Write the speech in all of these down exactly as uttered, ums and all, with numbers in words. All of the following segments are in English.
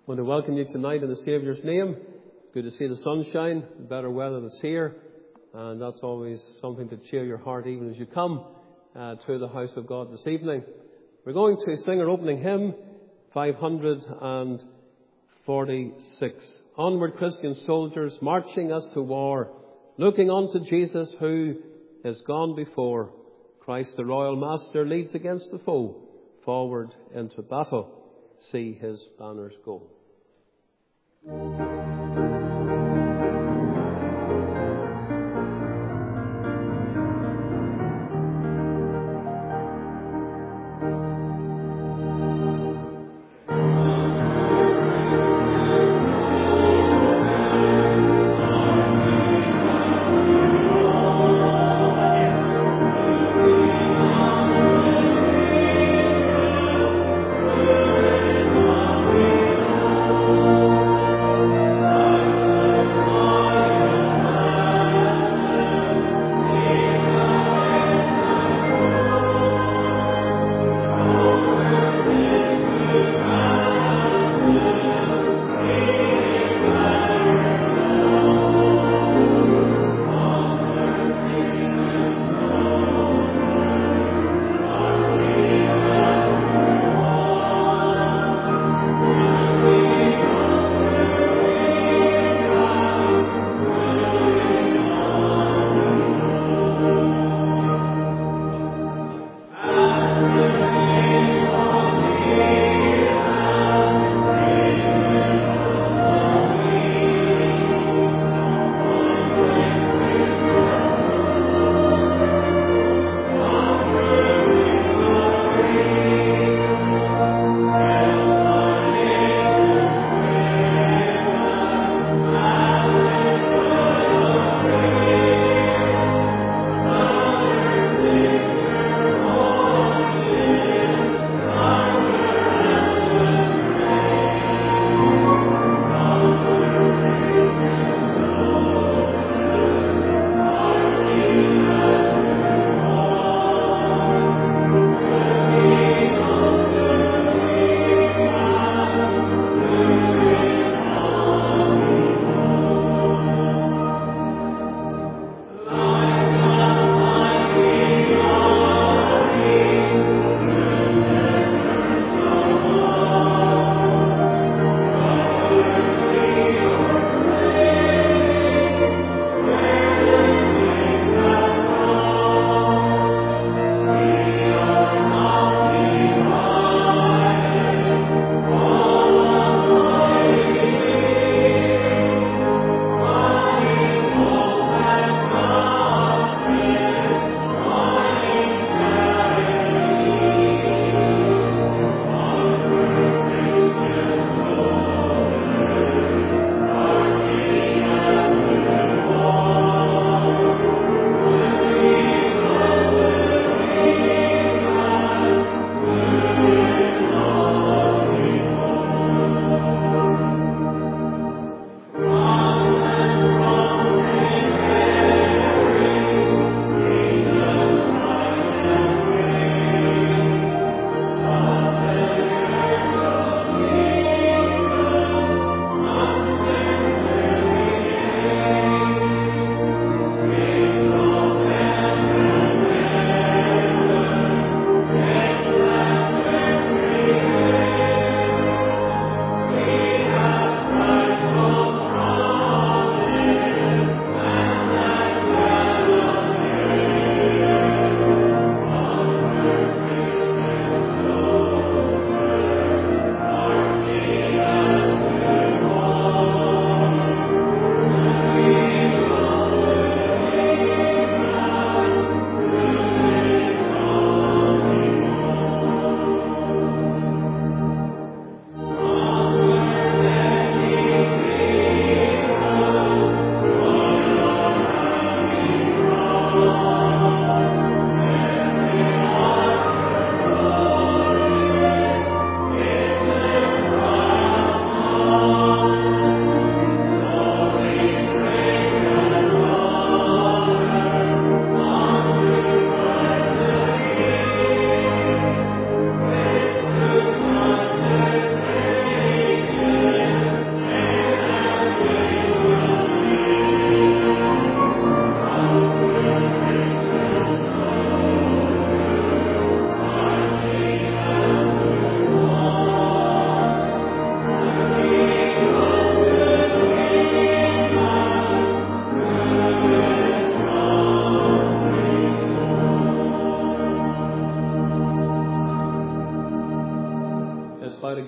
I want to welcome you tonight in the Saviour's name. It's good to see the sunshine, the better weather that's here, and that's always something to cheer your heart even as you come uh, to the house of God this evening. We're going to sing our opening hymn, five hundred forty-six. Onward, Christian soldiers, marching us to war, looking unto Jesus who is gone before. Christ the royal master leads against the foe, forward into battle. See his banners go. Thank you.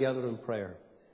together in prayer.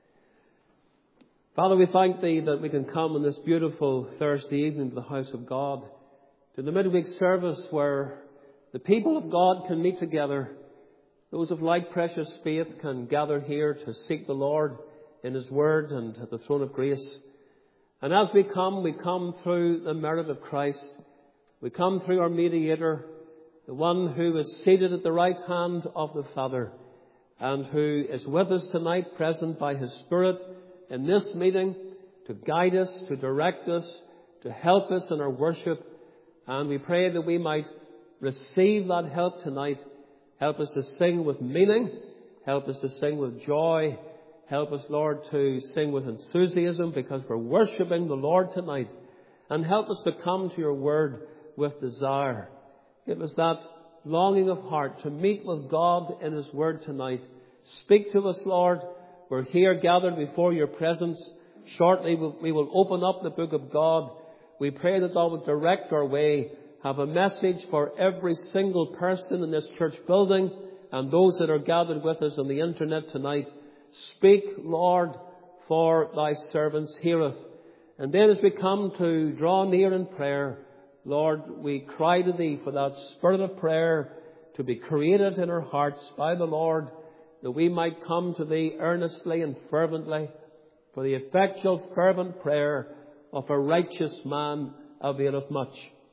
Father, we thank Thee that we can come on this beautiful Thursday evening to the house of God, to the midweek service where the people of God can meet together. Those of like precious faith can gather here to seek the Lord in His Word and at the throne of grace. And as we come, we come through the merit of Christ. We come through our mediator, the one who is seated at the right hand of the Father and who is with us tonight, present by His Spirit in this meeting to guide us, to direct us, to help us in our worship. And we pray that we might receive that help tonight. Help us to sing with meaning. Help us to sing with joy. Help us, Lord, to sing with enthusiasm because we're worshipping the Lord tonight. And help us to come to Your Word with desire. Give us that longing of heart to meet with God in His Word tonight. Speak to us, Lord. We're here gathered before Your presence. Shortly we will open up the book of God. We pray that Thou will direct our way. Have a message for every single person in this church building and those that are gathered with us on the internet tonight. Speak, Lord, for Thy servants heareth. And then as we come to draw near in prayer, Lord, we cry to Thee for that spirit of prayer to be created in our hearts by the Lord, that we might come to Thee earnestly and fervently, for the effectual fervent prayer of a righteous man availeth much.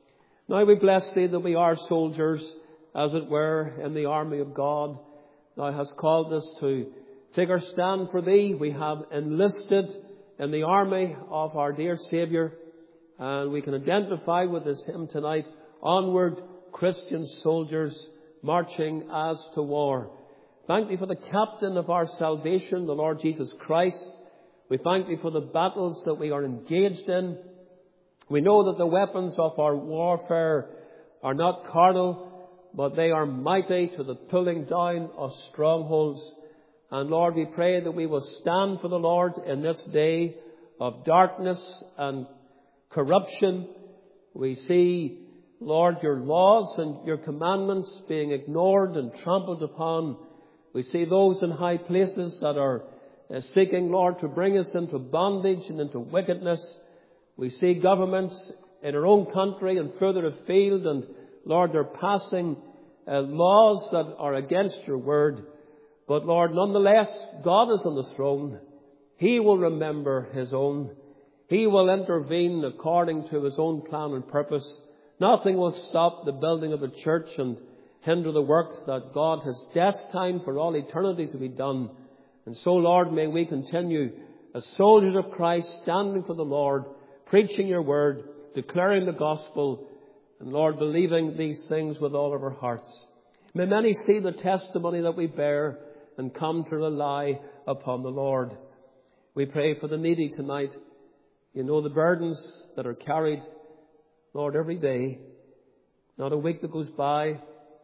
Now we bless Thee that we are soldiers, as it were, in the army of God. Thou hast called us to take our stand for Thee. We have enlisted in the army of our dear Saviour, and we can identify with this hymn tonight, Onward, Christian soldiers, marching as to war. Thank Thee for the captain of our salvation, the Lord Jesus Christ. We thank Thee for the battles that we are engaged in. We know that the weapons of our warfare are not carnal, but they are mighty to the pulling down of strongholds. And Lord, we pray that we will stand for the Lord in this day of darkness and corruption. We see, Lord, Your laws and Your commandments being ignored and trampled upon. We see those in high places that are uh, seeking, Lord, to bring us into bondage and into wickedness. We see governments in our own country and further afield, and Lord, they're passing uh, laws that are against Your word. But Lord, nonetheless, God is on the throne. He will remember His own. He will intervene according to His own plan and purpose. Nothing will stop the building of the church and hinder the work that God has destined for all eternity to be done. And so, Lord, may we continue as soldiers of Christ, standing for the Lord, preaching Your word, declaring the gospel, and Lord, believing these things with all of our hearts. May many see the testimony that we bear and come to rely upon the Lord. We pray for the needy tonight. You know the burdens that are carried, Lord, every day. Not a week that goes by,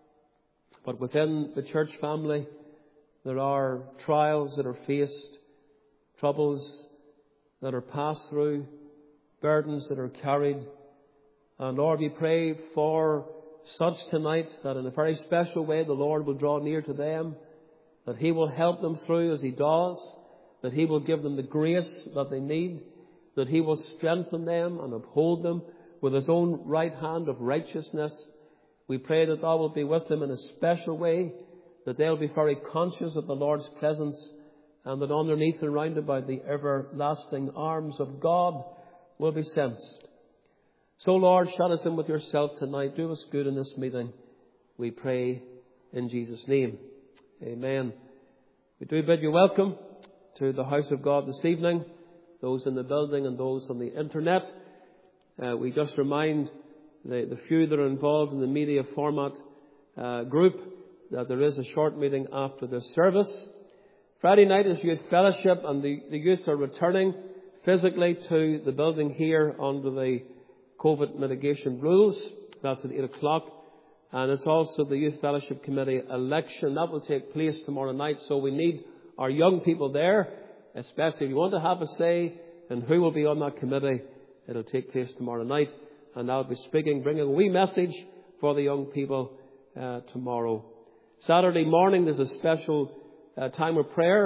but within the church family, there are trials that are faced, troubles that are passed through, burdens that are carried. And Lord, we pray for such tonight that in a very special way the Lord will draw near to them, that He will help them through as He does, that He will give them the grace that they need, that He will strengthen them and uphold them with His own right hand of righteousness. We pray that Thou will be with them in a special way, that they'll be very conscious of the Lord's presence, and that underneath and round about the everlasting arms of God will be sensed. So, Lord, shut us in with Yourself tonight. Do us good in this meeting. We pray in Jesus' name. Amen. We do bid you welcome to the house of God this evening, those in the building and those on the internet. Uh, we just remind the, the few that are involved in the media format uh, group that there is a short meeting after this service. Friday night is youth fellowship, and the, the youth are returning physically to the building here under the COVID mitigation rules. That's at eight o'clock. And it's also the Youth Fellowship Committee election. That will take place tomorrow night. So we need our young people there, especially if you want to have a say in who will be on that committee. It'll take place tomorrow night. And I'll be speaking, bringing a wee message for the young people uh, tomorrow. Saturday morning there's a special uh, time of prayer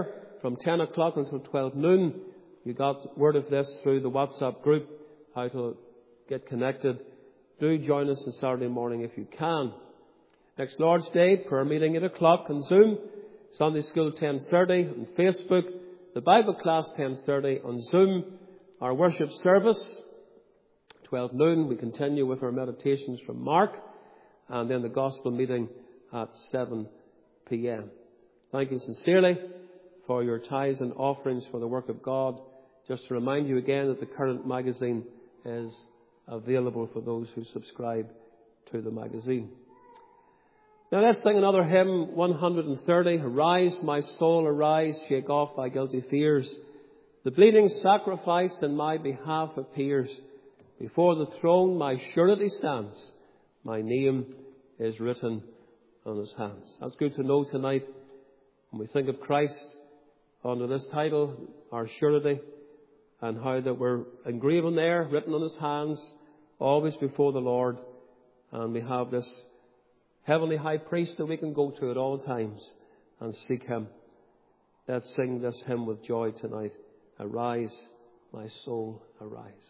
from ten o'clock until twelve noon. You got word of this through the WhatsApp group, how to get connected. Do join us on Saturday morning if you can. Next Lord's Day, prayer meeting eight o'clock on Zoom. Sunday school ten thirty on Facebook. The Bible class ten thirty on Zoom. Our worship service, twelve noon. We continue with our meditations from Mark. And then the gospel meeting at seven p.m. Thank you sincerely for your tithes and offerings for the work of God. Just to remind you again that the current magazine is available for those who subscribe to the magazine. Now let's sing another hymn, one hundred thirty. Arise, my soul, arise, shake off thy guilty fears. The bleeding sacrifice in my behalf appears. Before the throne my surety stands. My name is written on his hands. That's good to know tonight when we think of Christ under this title, our surety, and how that we're engraven there, written on his hands, always before the Lord. And we have this heavenly high priest that we can go to at all times and seek him. Let's sing this hymn with joy tonight. Arise, my soul, arise.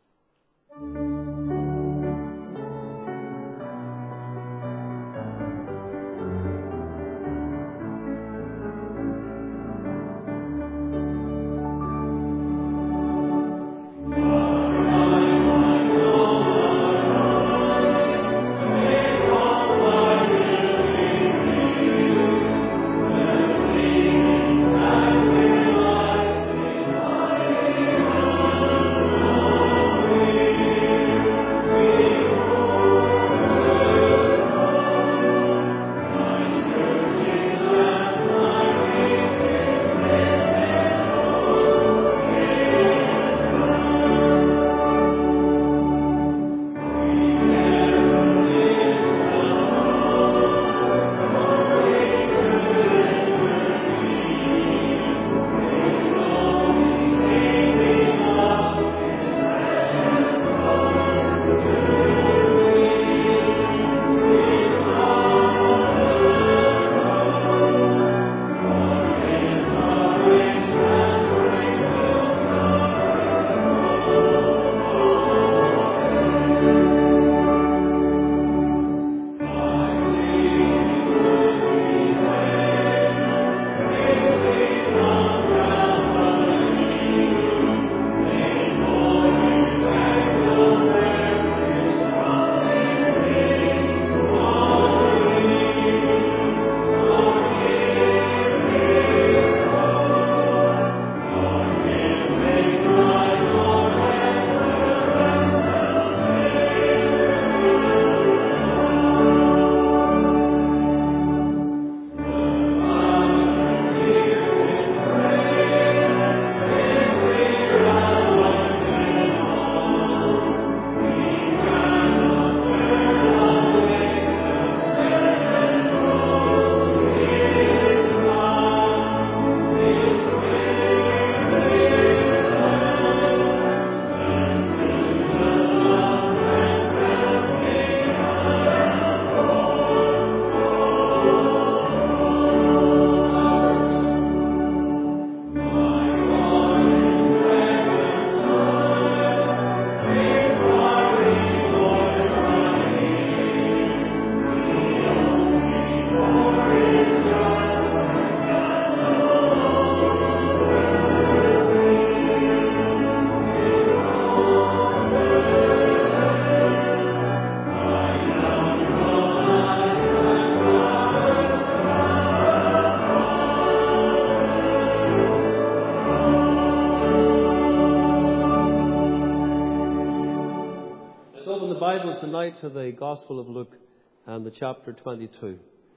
Tonight to the Gospel of Luke and the chapter twenty-two.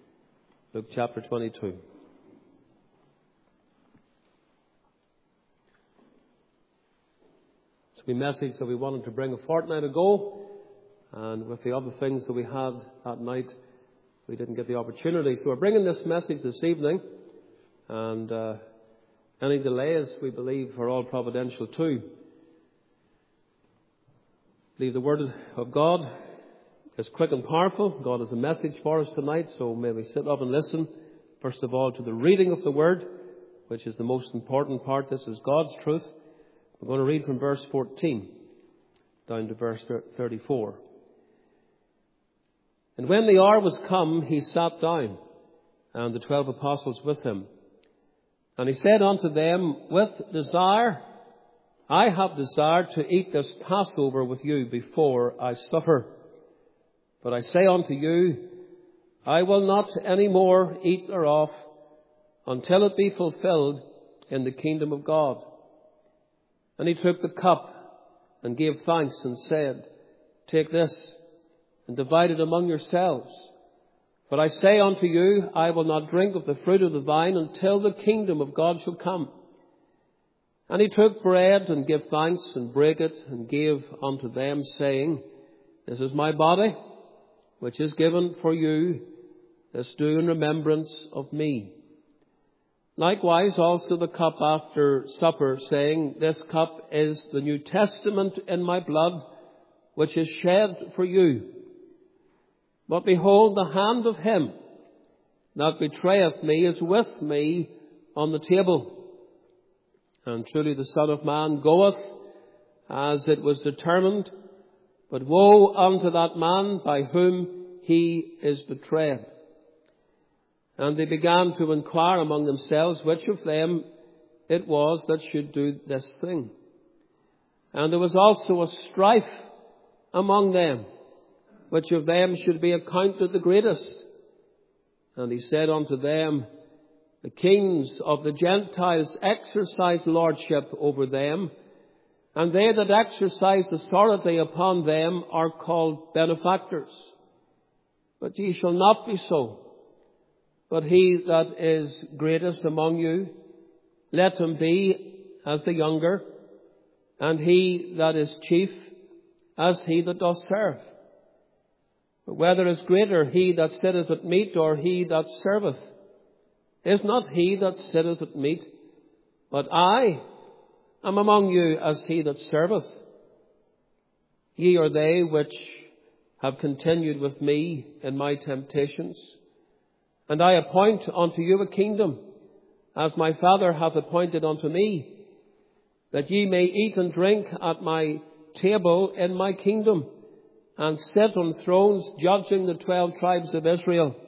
Luke chapter twenty-two. It's a message that we wanted to bring a fortnight ago, and with the other things that we had that night, we didn't get the opportunity. So we're bringing this message this evening, and uh, any delays, we believe, are all providential too. Believe the Word of God is quick and powerful. God has a message for us tonight, so may we sit up and listen, first of all, to the reading of the Word, which is the most important part. This is God's truth. We're going to read from verse fourteen down to verse thirty-four. And when the hour was come, he sat down, and the twelve apostles with him. And he said unto them, With desire I have desired to eat this Passover with you before I suffer. But I say unto you, I will not any more eat thereof until it be fulfilled in the kingdom of God. And he took the cup and gave thanks and said, Take this and divide it among yourselves. For I say unto you, I will not drink of the fruit of the vine until the kingdom of God shall come. And he took bread and gave thanks and brake it and gave unto them, saying, This is my body, which is given for you. This do in remembrance of me. Likewise also the cup after supper, saying, This cup is the New Testament in my blood, which is shed for you. But behold, the hand of him that betrayeth me is with me on the table. And truly the Son of Man goeth as it was determined, but woe unto that man by whom he is betrayed. And they began to inquire among themselves which of them it was that should do this thing. And there was also a strife among them, which of them should be accounted the greatest. And he said unto them, The kings of the Gentiles exercise lordship over them, and they that exercise authority upon them are called benefactors. But ye shall not be so. But he that is greatest among you, let him be as the younger, and he that is chief as he that doth serve. But whether is greater he that sitteth at meat or he that serveth? Is not he that sitteth at meat? But I am among you as he that serveth. Ye are they which have continued with me in my temptations. And I appoint unto you a kingdom, as my Father hath appointed unto me, that ye may eat and drink at my table in my kingdom, and sit on thrones judging the twelve tribes of Israel.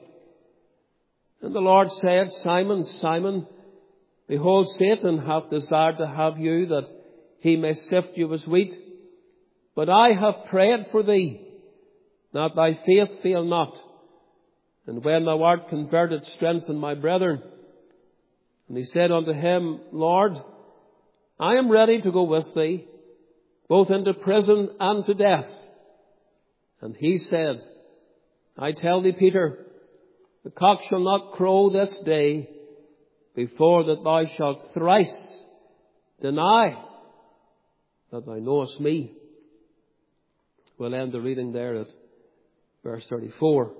And the Lord said, Simon, Simon, behold, Satan hath desired to have you, that he may sift you as wheat. But I have prayed for thee, that thy faith fail not. And when thou art converted, strengthen my brethren. And he said unto him, Lord, I am ready to go with thee, both into prison and to death. And he said, I tell thee, Peter, the cock shall not crow this day before that thou shalt thrice deny that thou knowest me. We'll end the reading there at verse thirty-four.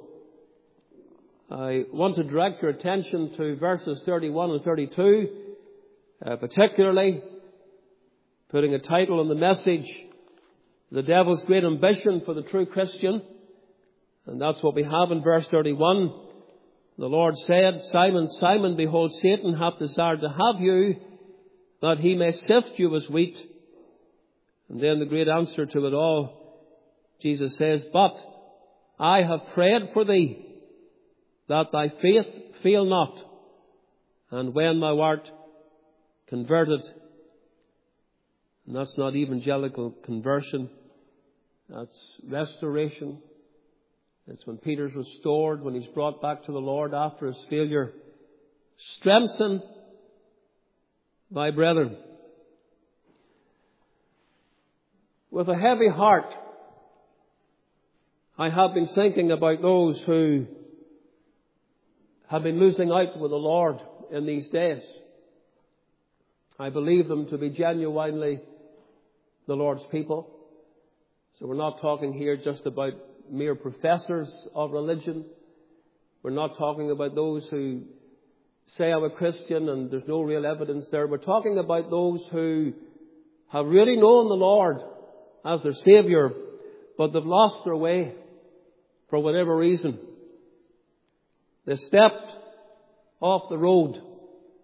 I want to direct your attention to verses thirty-one and thirty-two, uh, particularly putting a title on the message, The Devil's Great Ambition for the True Christian. And that's what we have in verse thirty-one. The Lord said, Simon, Simon, behold, Satan hath desired to have you, that he may sift you as wheat. And then the great answer to it all, Jesus says, But I have prayed for thee, that thy faith fail not. And when thou art converted, and that's not evangelical conversion, that's restoration. It's when Peter's restored, when he's brought back to the Lord after his failure. Strengthen thy brethren. With a heavy heart, I have been thinking about those who have been losing out with the Lord in these days. I believe them to be genuinely the Lord's people. So we're not talking here just about mere professors of religion. We're not talking about those who say I'm a Christian and there's no real evidence there. We're talking about those who have really known the Lord as their Savior, but they've lost their way for whatever reason. They stepped off the road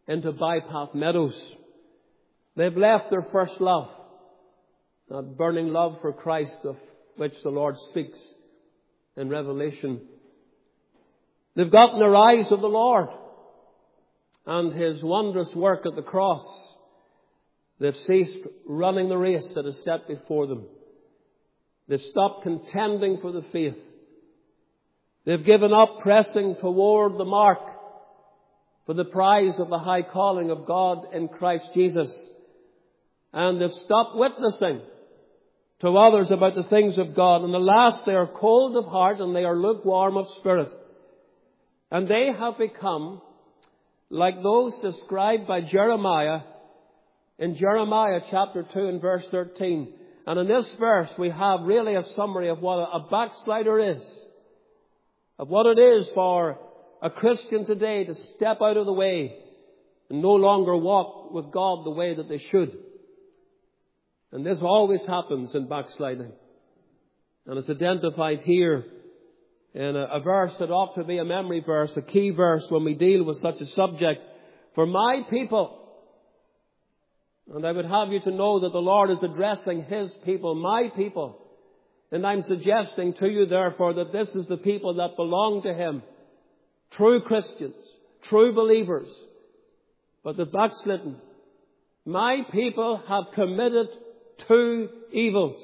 into bypath meadows. They've left their first love, that burning love for Christ of which the Lord speaks in Revelation. They've gotten their eyes of the Lord and His wondrous work at the cross. They've ceased running the race that is set before them. They've stopped contending for the faith. They've given up pressing toward the mark for the prize of the high calling of God in Christ Jesus. And they've stopped witnessing to others about the things of God. And alas, they are cold of heart and they are lukewarm of spirit. And they have become like those described by Jeremiah in Jeremiah chapter two and verse thirteen. And in this verse we have really a summary of what a backslider is. Of what it is for a Christian today to step out of the way and no longer walk with God the way that they should. And this always happens in backsliding. And it's identified here in a, a verse that ought to be a memory verse, a key verse when we deal with such a subject. For my people, and I would have you to know that the Lord is addressing His people, my people. And I'm suggesting to you, therefore, that this is the people that belong to Him. True Christians, true believers, but the backslidden. My people have committed two evils.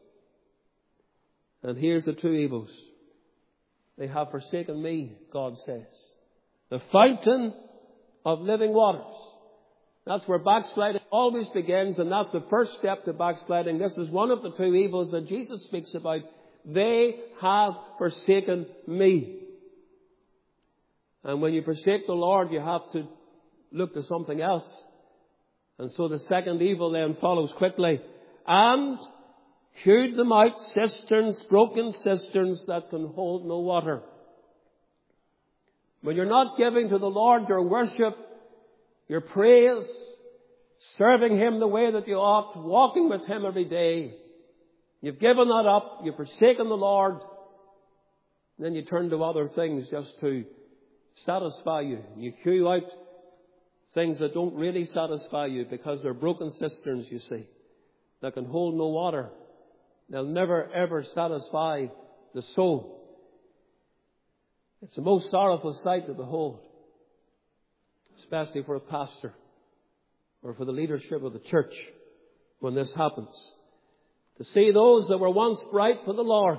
And here's the two evils. They have forsaken me, God says. The fountain of living waters. That's where backsliding always begins, and that's the first step to backsliding. This is one of the two evils that Jesus speaks about. They have forsaken me. And when you forsake the Lord, you have to look to something else. And so the second evil then follows quickly. And hewed them out cisterns, broken cisterns that can hold no water. When you're not giving to the Lord your worship, your praise, serving Him the way that you ought, walking with Him every day, you've given that up, you've forsaken the Lord, and then you turn to other things just to satisfy you. You hew out things that don't really satisfy you because they're broken cisterns, you see, that can hold no water. They'll never ever satisfy the soul. It's the most sorrowful sight to behold, especially for a pastor or for the leadership of the church when this happens. To see those that were once bright for the Lord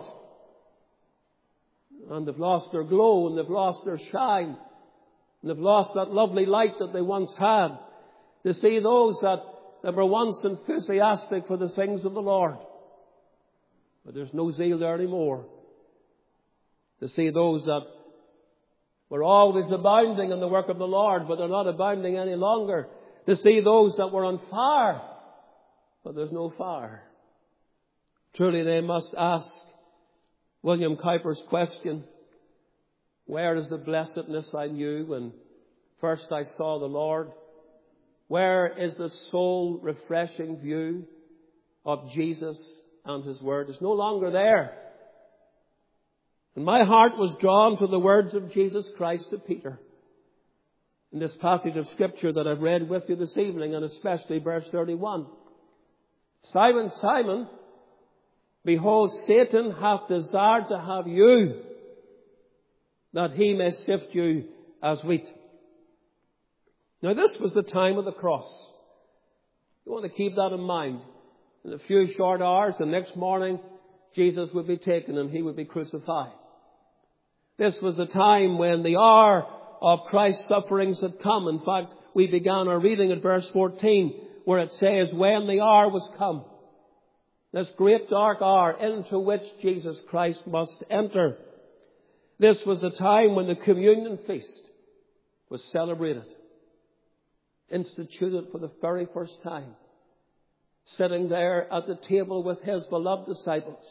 and they've lost their glow and they've lost their shine and they've lost that lovely light that they once had. To see those that, that were once enthusiastic for the things of the Lord, but there's no zeal there anymore. To see those that were always abounding in the work of the Lord, but they're not abounding any longer. To see those that were on fire, but there's no fire. Truly they must ask William Cowper's question, where is the blessedness I knew when first I saw the Lord? Where is the soul refreshing view of Jesus and His Word? It's no longer there. And my heart was drawn to the words of Jesus Christ to Peter in this passage of Scripture that I've read with you this evening, and especially verse thirty-one. Simon, Simon, behold, Satan hath desired to have you, that he may sift you as wheat. Now this was the time of the cross. You want to keep that in mind. In a few short hours, the next morning, Jesus would be taken and He would be crucified. This was the time when the hour of Christ's sufferings had come. In fact, we began our reading at verse fourteen, where it says, when the hour was come, this great dark hour into which Jesus Christ must enter. This was the time when the communion feast was celebrated, instituted for the very first time, sitting there at the table with His beloved disciples.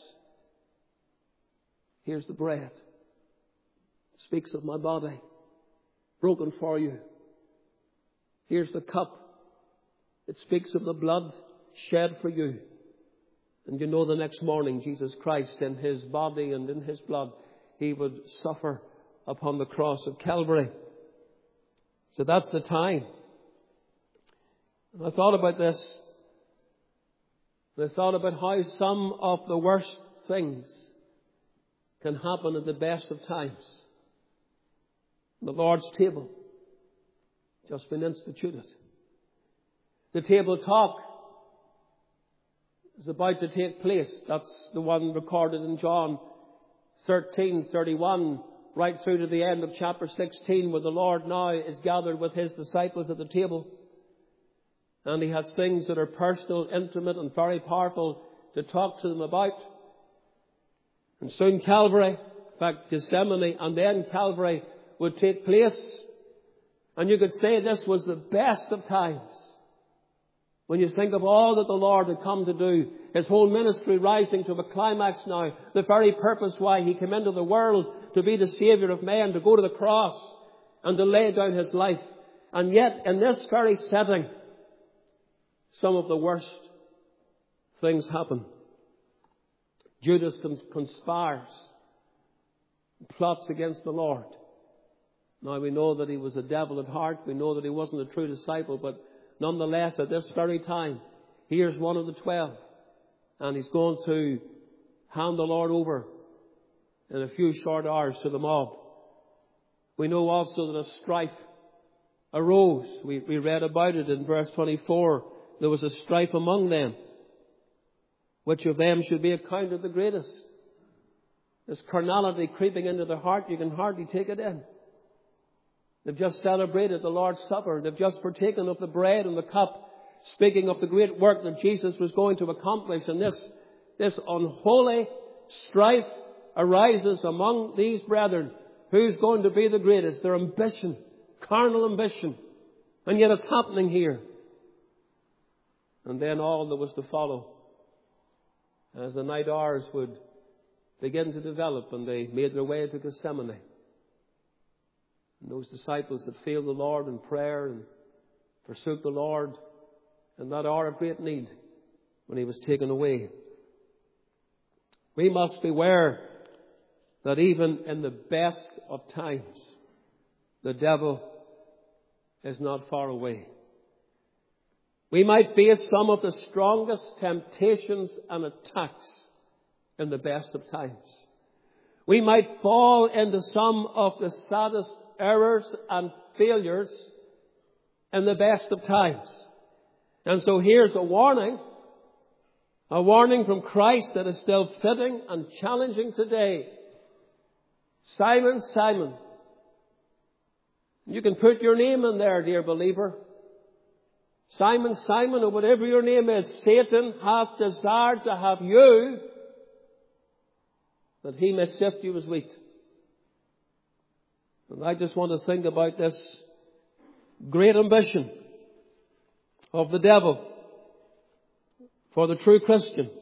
Here's the bread. It speaks of my body, broken for you. Here's the cup. It speaks of the blood shed for you. And you know the next morning, Jesus Christ in His body and in His blood, He would suffer upon the cross of Calvary. So that's the time. And I thought about this. And I thought about how some of the worst things can happen at the best of times. The Lord's table just been instituted. The table talk is about to take place. That's the one recorded in John thirteen thirty-one, right through to the end of chapter sixteen, where the Lord now is gathered with His disciples at the table. And He has things that are personal, intimate and very powerful to talk to them about. And soon Calvary, in fact Gethsemane and then Calvary would take place. And you could say this was the best of times. When you think of all that the Lord had come to do, His whole ministry rising to a climax now, the very purpose why He came into the world, to be the Saviour of men, to go to the cross and to lay down His life. And yet, in this very setting, some of the worst things happen. Judas conspires, plots against the Lord. Now we know that he was a devil at heart. We know that he wasn't a true disciple. But nonetheless, at this very time, here's one of the twelve. And he's going to hand the Lord over in a few short hours to the mob. We know also that a strife arose. We, we read about it in verse twenty-four. There was a strife among them. Which of them should be accounted the greatest? This carnality creeping into their heart, you can hardly take it in. They've just celebrated the Lord's Supper. They've just partaken of the bread and the cup, speaking of the great work that Jesus was going to accomplish. And this, this unholy strife arises among these brethren. Who's going to be the greatest? Their ambition, carnal ambition. And yet it's happening here. And then all that was to follow, as the night hours would begin to develop, and they made their way to Gethsemane. And those disciples that failed the Lord in prayer and forsook the Lord in that hour of great need when He was taken away. We must beware that even in the best of times, the devil is not far away. We might face some of the strongest temptations and attacks in the best of times. We might fall into some of the saddest errors and failures in the best of times. And so here's a warning, a warning from Christ that is still fitting and challenging today. Simon, Simon, you can put your name in there, dear believer. Simon, Simon, or whatever your name is, Satan hath desired to have you, that he may sift you as wheat. And I just want to think about this great ambition of the devil for the true Christian.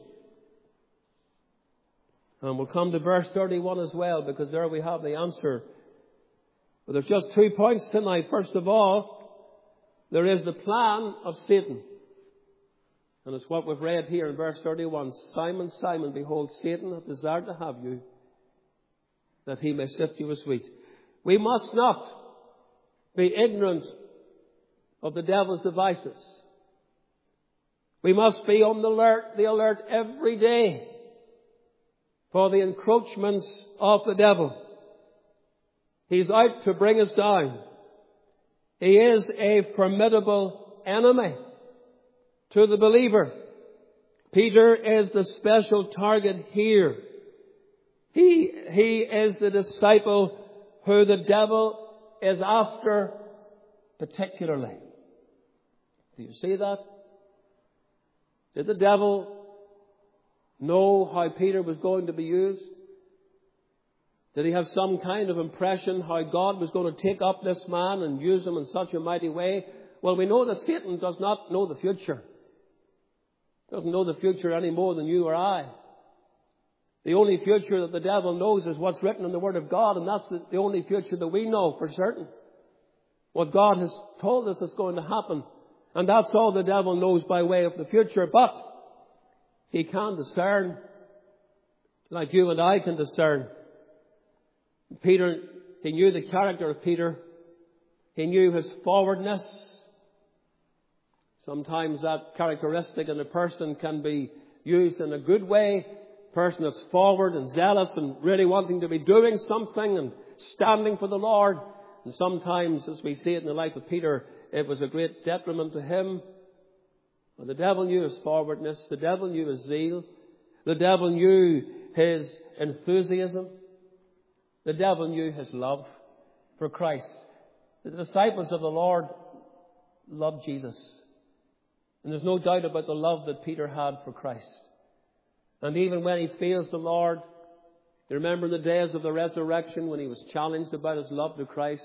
And we'll come to verse thirty-one as well, because there we have the answer. But there's just two points tonight. First of all, there is the plan of Satan. And it's what we've read here in verse thirty-one. Simon, Simon, behold, Satan hath desired to have you, that he may sift you as wheat. We must not be ignorant of the devil's devices. We must be on the alert, the alert every day for the encroachments of the devil. He's out to bring us down. He is a formidable enemy to the believer. Peter is the special target here. He, he is the disciple who the devil is after particularly. Do you see that? Did the devil know how Peter was going to be used? Did he have some kind of impression how God was going to take up this man and use him in such a mighty way? Well, we know that Satan does not know the future. He doesn't know the future any more than you or I. The only future that the devil knows is what's written in the Word of God, and that's the, the only future that we know for certain. What God has told us is going to happen. And that's all the devil knows by way of the future. But he can discern, like you and I can discern. Peter, he knew the character of Peter. He knew his forwardness. Sometimes that characteristic in a person can be used in a good way. A person that's forward and zealous and really wanting to be doing something and standing for the Lord. And sometimes, as we see it in the life of Peter, it was a great detriment to him. But the devil knew his forwardness. The devil knew his zeal. The devil knew his enthusiasm. The devil knew his love for Christ. The disciples of the Lord loved Jesus. And there's no doubt about the love that Peter had for Christ. And even when he fails the Lord, you remember the days of the resurrection when he was challenged about his love to Christ.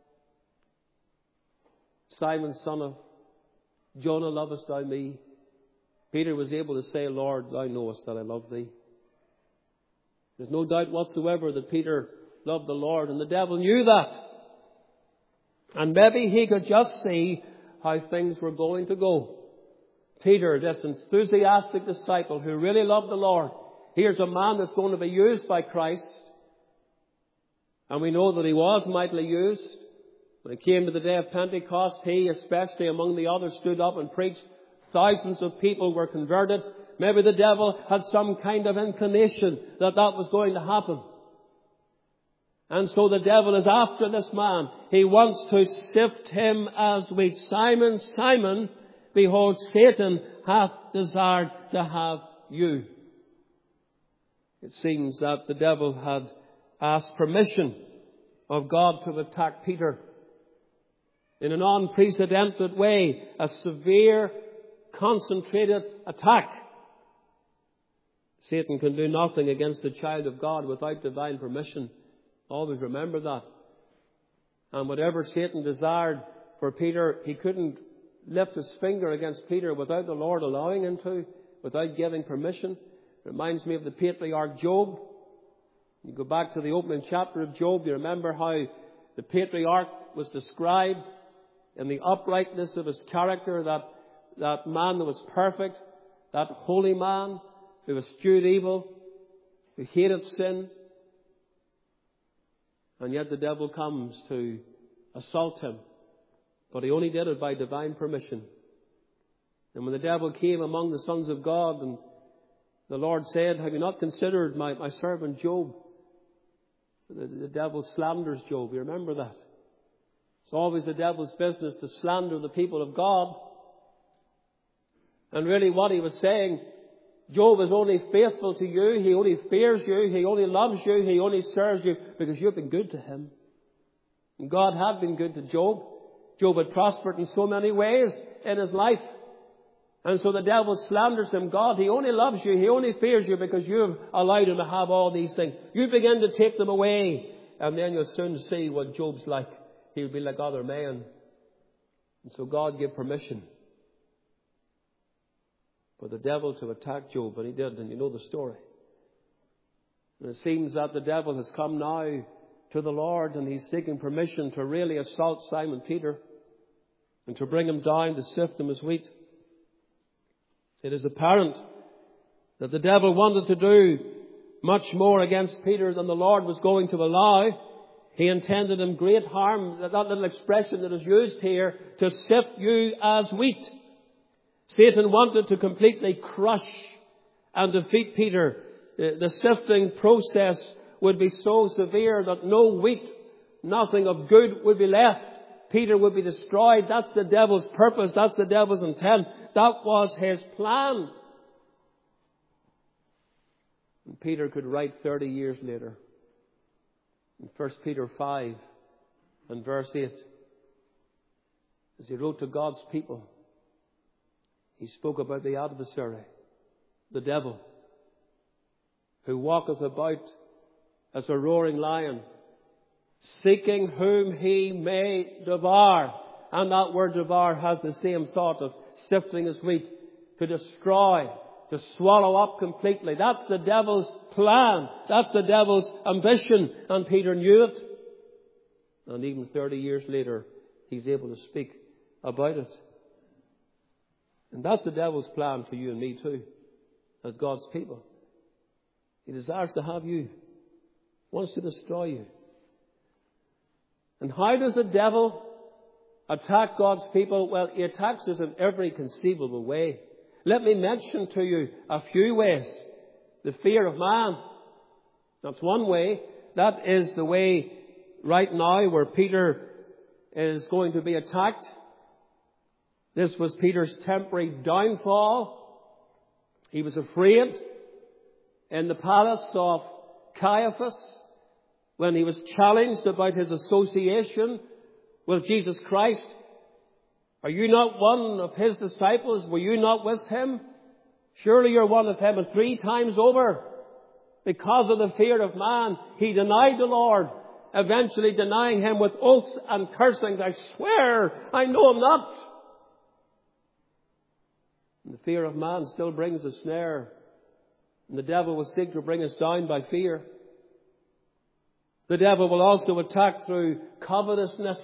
Simon, son of Jonah, lovest thou me? Peter was able to say, Lord, thou knowest that I love thee. There's no doubt whatsoever that Peter loved the Lord, and the devil knew that. And maybe he could just see how things were going to go. Peter, this enthusiastic disciple who really loved the Lord, here's a man that's going to be used by Christ. And we know that he was mightily used. When it came to the day of Pentecost, he, especially among the others, stood up and preached. Thousands of people were converted. Maybe the devil had some kind of inclination that that was going to happen. And so the devil is after this man. He wants to sift him as wheat. Simon, Simon, behold, Satan hath desired to have you. It seems that the devil had asked permission of God to attack Peter in an unprecedented way, a severe, concentrated attack. Satan can do nothing against the child of God without divine permission. Always remember that. And whatever Satan desired for Peter, he couldn't lift his finger against Peter without the Lord allowing him to, without giving permission. It reminds me of the patriarch Job. You go back to the opening chapter of Job, you remember how the patriarch was described in the uprightness of his character, that, that man that was perfect, that holy man who eschewed evil, who hated sin. And yet the devil comes to assault him. But he only did it by divine permission. And when the devil came among the sons of God, and the Lord said, have you not considered my, my servant Job? The, the devil slanders Job. You remember that? It's always the devil's business to slander the people of God. And really what he was saying, Job is only faithful to you. He only fears you. He only loves you. He only serves you because you've been good to him. And God had been good to Job. Job had prospered in so many ways in his life. And so the devil slanders him. God, he only loves you. He only fears you because you've allowed him to have all these things. You begin to take them away. And then you'll soon see what Job's like. He'll be like other men. And so God gave permission for the devil to attack Job. And he did. And you know the story. And it seems that the devil has come now to the Lord, and he's seeking permission to really assault Simon Peter and to bring him down, to sift him as wheat. It is apparent that the devil wanted to do much more against Peter than the Lord was going to allow. He intended him great harm. That little expression that is used here, to sift you as wheat. Satan wanted to completely crush and defeat Peter. The, the sifting process would be so severe that no wheat, nothing of good would be left. Peter would be destroyed. That's the devil's purpose. That's the devil's intent. That was his plan. And Peter could write thirty years later, in First Peter five and verse eight, as he wrote to God's people, he spoke about the adversary, the devil, who walketh about as a roaring lion, seeking whom he may devour. And that word devour has the same thought of sifting as wheat, to destroy, to swallow up completely. That's the devil's plan. That's the devil's ambition. And Peter knew it. And even thirty years later, he's able to speak about it. And that's the devil's plan for you and me too, as God's people. He desires to have you. Wants to destroy you. And how does the devil attack God's people? Well, he attacks us in every conceivable way. Let me mention to you a few ways. The fear of man. That's one way. That is the way right now where Peter is going to be attacked. This was Peter's temporary downfall. He was afraid in the palace of Caiaphas when he was challenged about his association with Jesus Christ. Are you not one of his disciples? Were you not with him? Surely you're one of him. And three times over, because of the fear of man, he denied the Lord, eventually denying him with oaths and cursings. I swear, I know him not. And the fear of man still brings a snare. And the devil will seek to bring us down by fear. The devil will also attack through covetousness.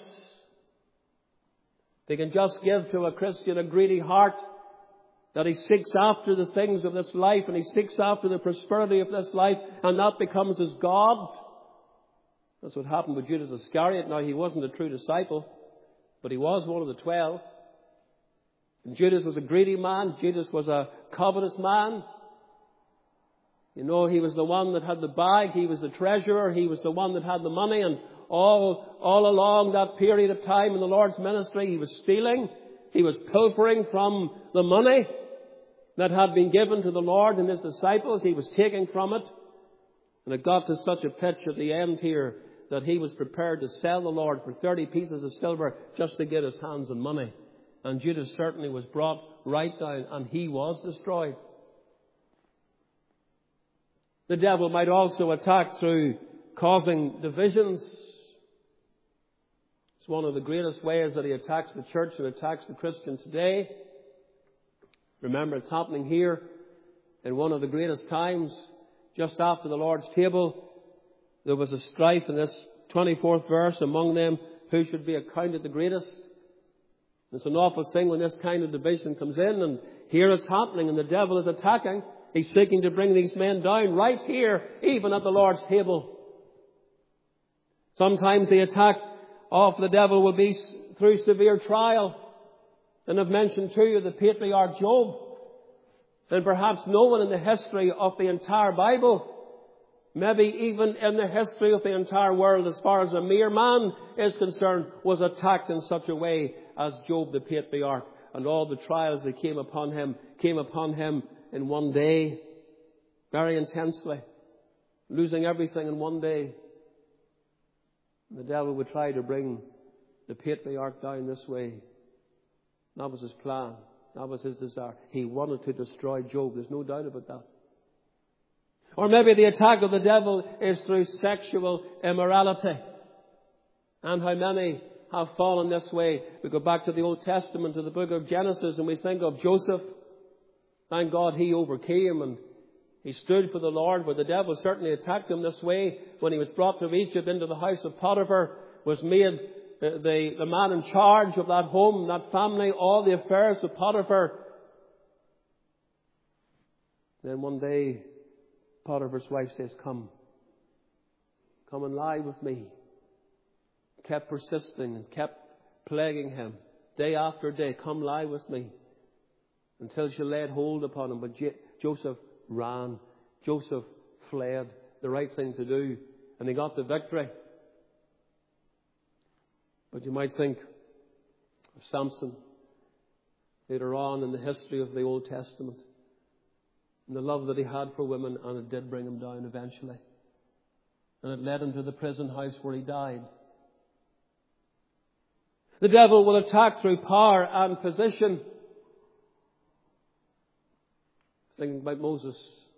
They can just give to a Christian a greedy heart, that he seeks after the things of this life and he seeks after the prosperity of this life, and that becomes his God. That's what happened with Judas Iscariot. Now, he wasn't a true disciple, but he was one of the twelve. And Judas was a greedy man. Judas was a covetous man. You know, he was the one that had the bag. He was the treasurer. He was the one that had the money. And all, all along that period of time in the Lord's ministry, he was stealing. He was pilfering from the money that had been given to the Lord and his disciples. He was taking from it. And it got to such a pitch at the end here that he was prepared to sell the Lord for thirty pieces of silver just to get his hands on money. And Judas certainly was brought right down, and he was destroyed. The devil might also attack through causing divisions. It's one of the greatest ways that he attacks the church and attacks the Christian today. Remember, it's happening here in one of the greatest times. Just after the Lord's table, there was a strife in this twenty-fourth verse among them who should be accounted the greatest. It's an awful thing when this kind of division comes in, and here it's happening, and the devil is attacking. He's seeking to bring these men down right here, even at the Lord's table. Sometimes the attack of the devil will be through severe trial. And I've mentioned to you the patriarch Job. And perhaps no one in the history of the entire Bible, maybe even in the history of the entire world, as far as a mere man is concerned, was attacked in such a way as Job the patriarch. And all the trials that came upon him, came upon him in one day, very intensely, losing everything in one day. The devil would try to bring the patriarch down this way. That was his plan. That was his desire. He wanted to destroy Job. There's no doubt about that. Or maybe the attack of the devil is through sexual immorality. And how many have fallen this way? We go back to the Old Testament, to the book of Genesis, and we think of Joseph. Thank God he overcame and he stood for the Lord, where the devil certainly attacked him this way when he was brought to Egypt into the house of Potiphar, was made the, the, the man in charge of that home, that family, all the affairs of Potiphar. Then one day, Potiphar's wife says, come, come and lie with me. Kept persisting and kept plaguing him day after day. Come lie with me. Until she laid hold upon him. But J- Joseph ran. Joseph fled. The right thing to do. And he got the victory. But you might think of Samson later on in the history of the Old Testament. And the love that he had for women, and it did bring him down eventually. And it led him to the prison house where he died. The devil will attack through power and position. Thinking about Moses.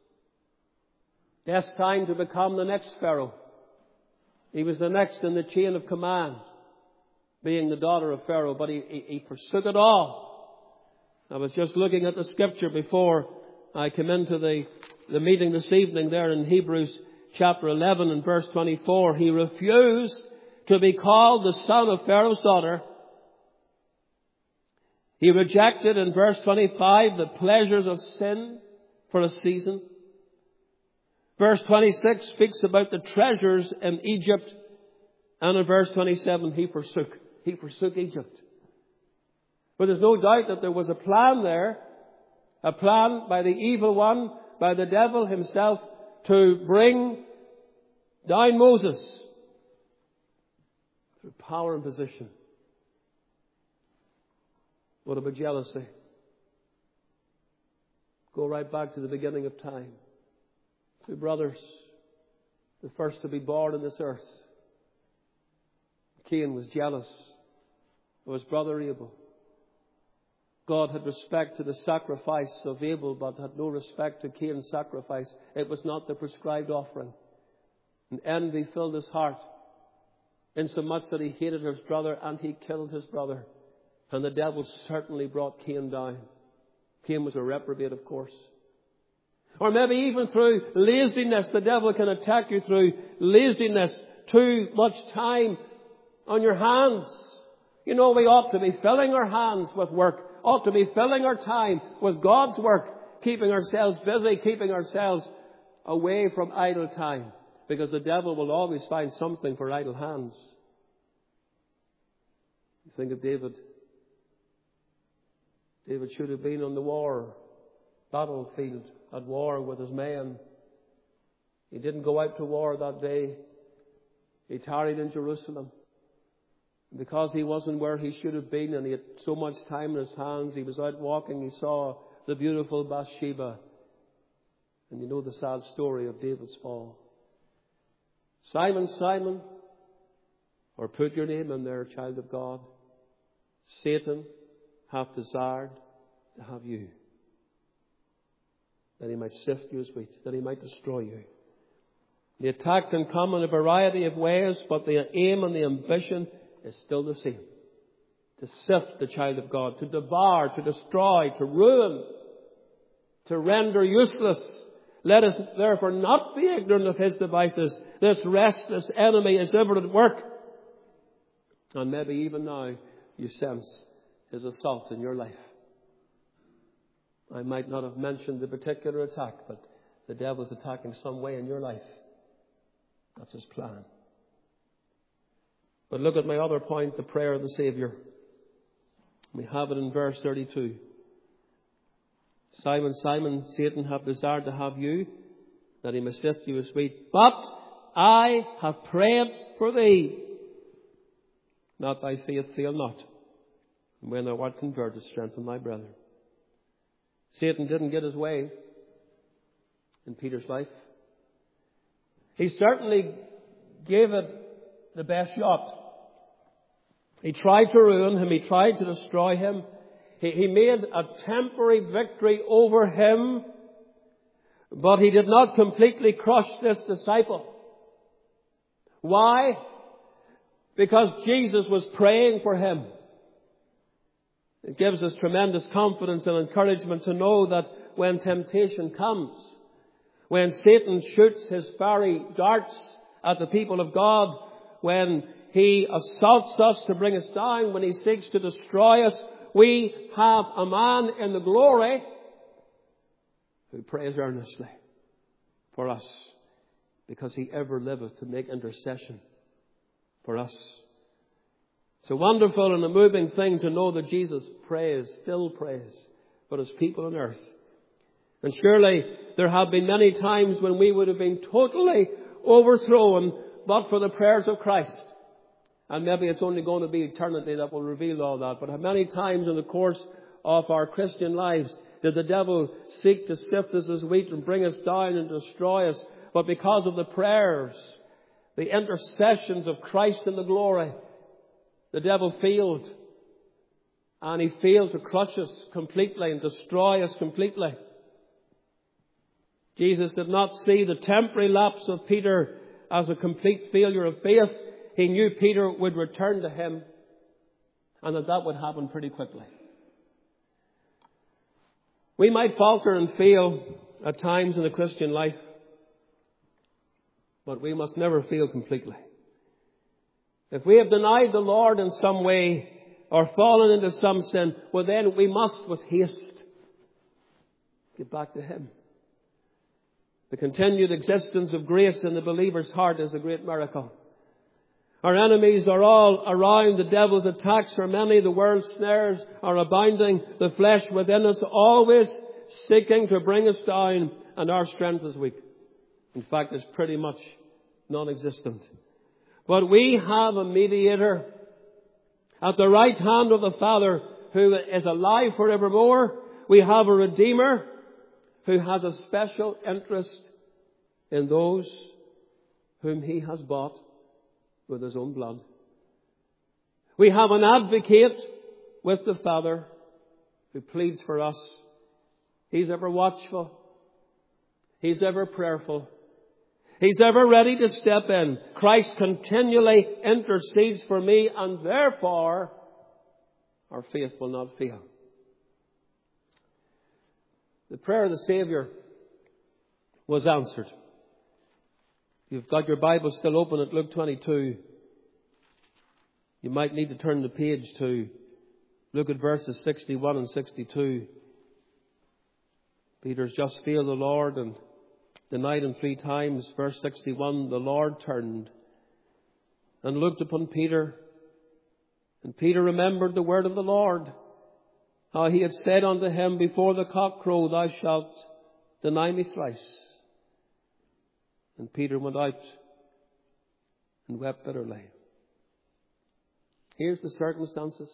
Destined to become the next Pharaoh. He was the next in the chain of command, being the daughter of Pharaoh, but he, he, he forsook it all. I was just looking at the scripture before I came into the, the meeting this evening there in Hebrews chapter eleven and verse twenty-four. He refused to be called the son of Pharaoh's daughter. He rejected in verse twenty-five the pleasures of sin for a season. Verse twenty-six speaks about the treasures in Egypt. And in verse twenty-seven, he forsook. He forsook Egypt. But there's no doubt that there was a plan there, a plan by the evil one, by the devil himself, to bring down Moses through power and position. What about jealousy? Go right back to the beginning of time. Two brothers, the first to be born on this earth. Cain was jealous of his brother Abel. God had respect to the sacrifice of Abel, but had no respect to Cain's sacrifice. It was not the prescribed offering. And envy filled his heart, insomuch that he hated his brother and he killed his brother. And the devil certainly brought Cain down. Cain was a reprobate, of course. Or maybe even through laziness. The devil can attack you through laziness. Too much time on your hands. You know, we ought to be filling our hands with work. Ought to be filling our time with God's work. Keeping ourselves busy. Keeping ourselves away from idle time. Because the devil will always find something for idle hands. You think of David. David should have been on the war battlefield, at war with his men. He didn't go out to war that day. He tarried in Jerusalem. Because he wasn't where he should have been and he had so much time in his hands, he was out walking, he saw the beautiful Bathsheba. And you know the sad story of David's fall. Simon, Simon, or put your name in there, child of God. Satan hath desired to have you, that he might sift you as wheat, that he might destroy you. The attack can come in a variety of ways, but the aim and the ambition is still the same. To sift the child of God, to devour, to destroy, to ruin, to render useless. Let us therefore not be ignorant of his devices. This restless enemy is ever at work. And maybe even now you sense his assault in your life. I might not have mentioned the particular attack, but the devil's attacking some way in your life. That's his plan. But look at my other point, the prayer of the Saviour. We have it in verse thirty-two. Simon, Simon, Satan hath desired to have you, that he may sift you as wheat. But I have prayed for thee, that thy faith fail not. And when thou art converted, strengthen thy brethren. Satan didn't get his way in Peter's life. He certainly gave it the best shot. He tried to ruin him. He tried to destroy him. He, he made a temporary victory over him. But he did not completely crush this disciple. Why? Because Jesus was praying for him. It gives us tremendous confidence and encouragement to know that when temptation comes, when Satan shoots his fiery darts at the people of God, when he assaults us to bring us down, when he seeks to destroy us, we have a man in the glory who prays earnestly for us, because he ever liveth to make intercession for us. It's a wonderful and a moving thing to know that Jesus prays, still prays, for his people on earth. And surely there have been many times when we would have been totally overthrown but for the prayers of Christ. And maybe it's only going to be eternity that will reveal all that. But how many times in the course of our Christian lives did the devil seek to sift us as wheat and bring us down and destroy us? But because of the prayers, the intercessions of Christ in the glory, the devil failed. And he failed to crush us completely and destroy us completely. Jesus did not see the temporary lapse of Peter as a complete failure of faith. He knew Peter would return to him, and that that would happen pretty quickly. We might falter and fail at times in the Christian life, but we must never fail completely. If we have denied the Lord in some way or fallen into some sin, well then we must with haste get back to him. The continued existence of grace in the believer's heart is a great miracle. Our enemies are all around. The devil's attacks are many. The world's snares are abounding. The flesh within us always seeking to bring us down, and our strength is weak. In fact, it's pretty much non-existent. But we have a mediator at the right hand of the Father who is alive forevermore. We have a Redeemer who has a special interest in those whom He has bought with His own blood. We have an advocate with the Father who pleads for us. He's ever watchful. He's ever prayerful. He's ever ready to step in. Christ continually intercedes for me, and therefore our faith will not fail. The prayer of the Saviour was answered. You've got your Bible still open at Luke twenty-two. You might need to turn the page to look at verses sixty-one and sixty-two. Peter's just failed the Lord and denied Him three times. Verse sixty-one, the Lord turned and looked upon Peter. And Peter remembered the word of the Lord, how He had said unto him, before the cock crow thou shalt deny me thrice. And Peter went out and wept bitterly. Here's the circumstances.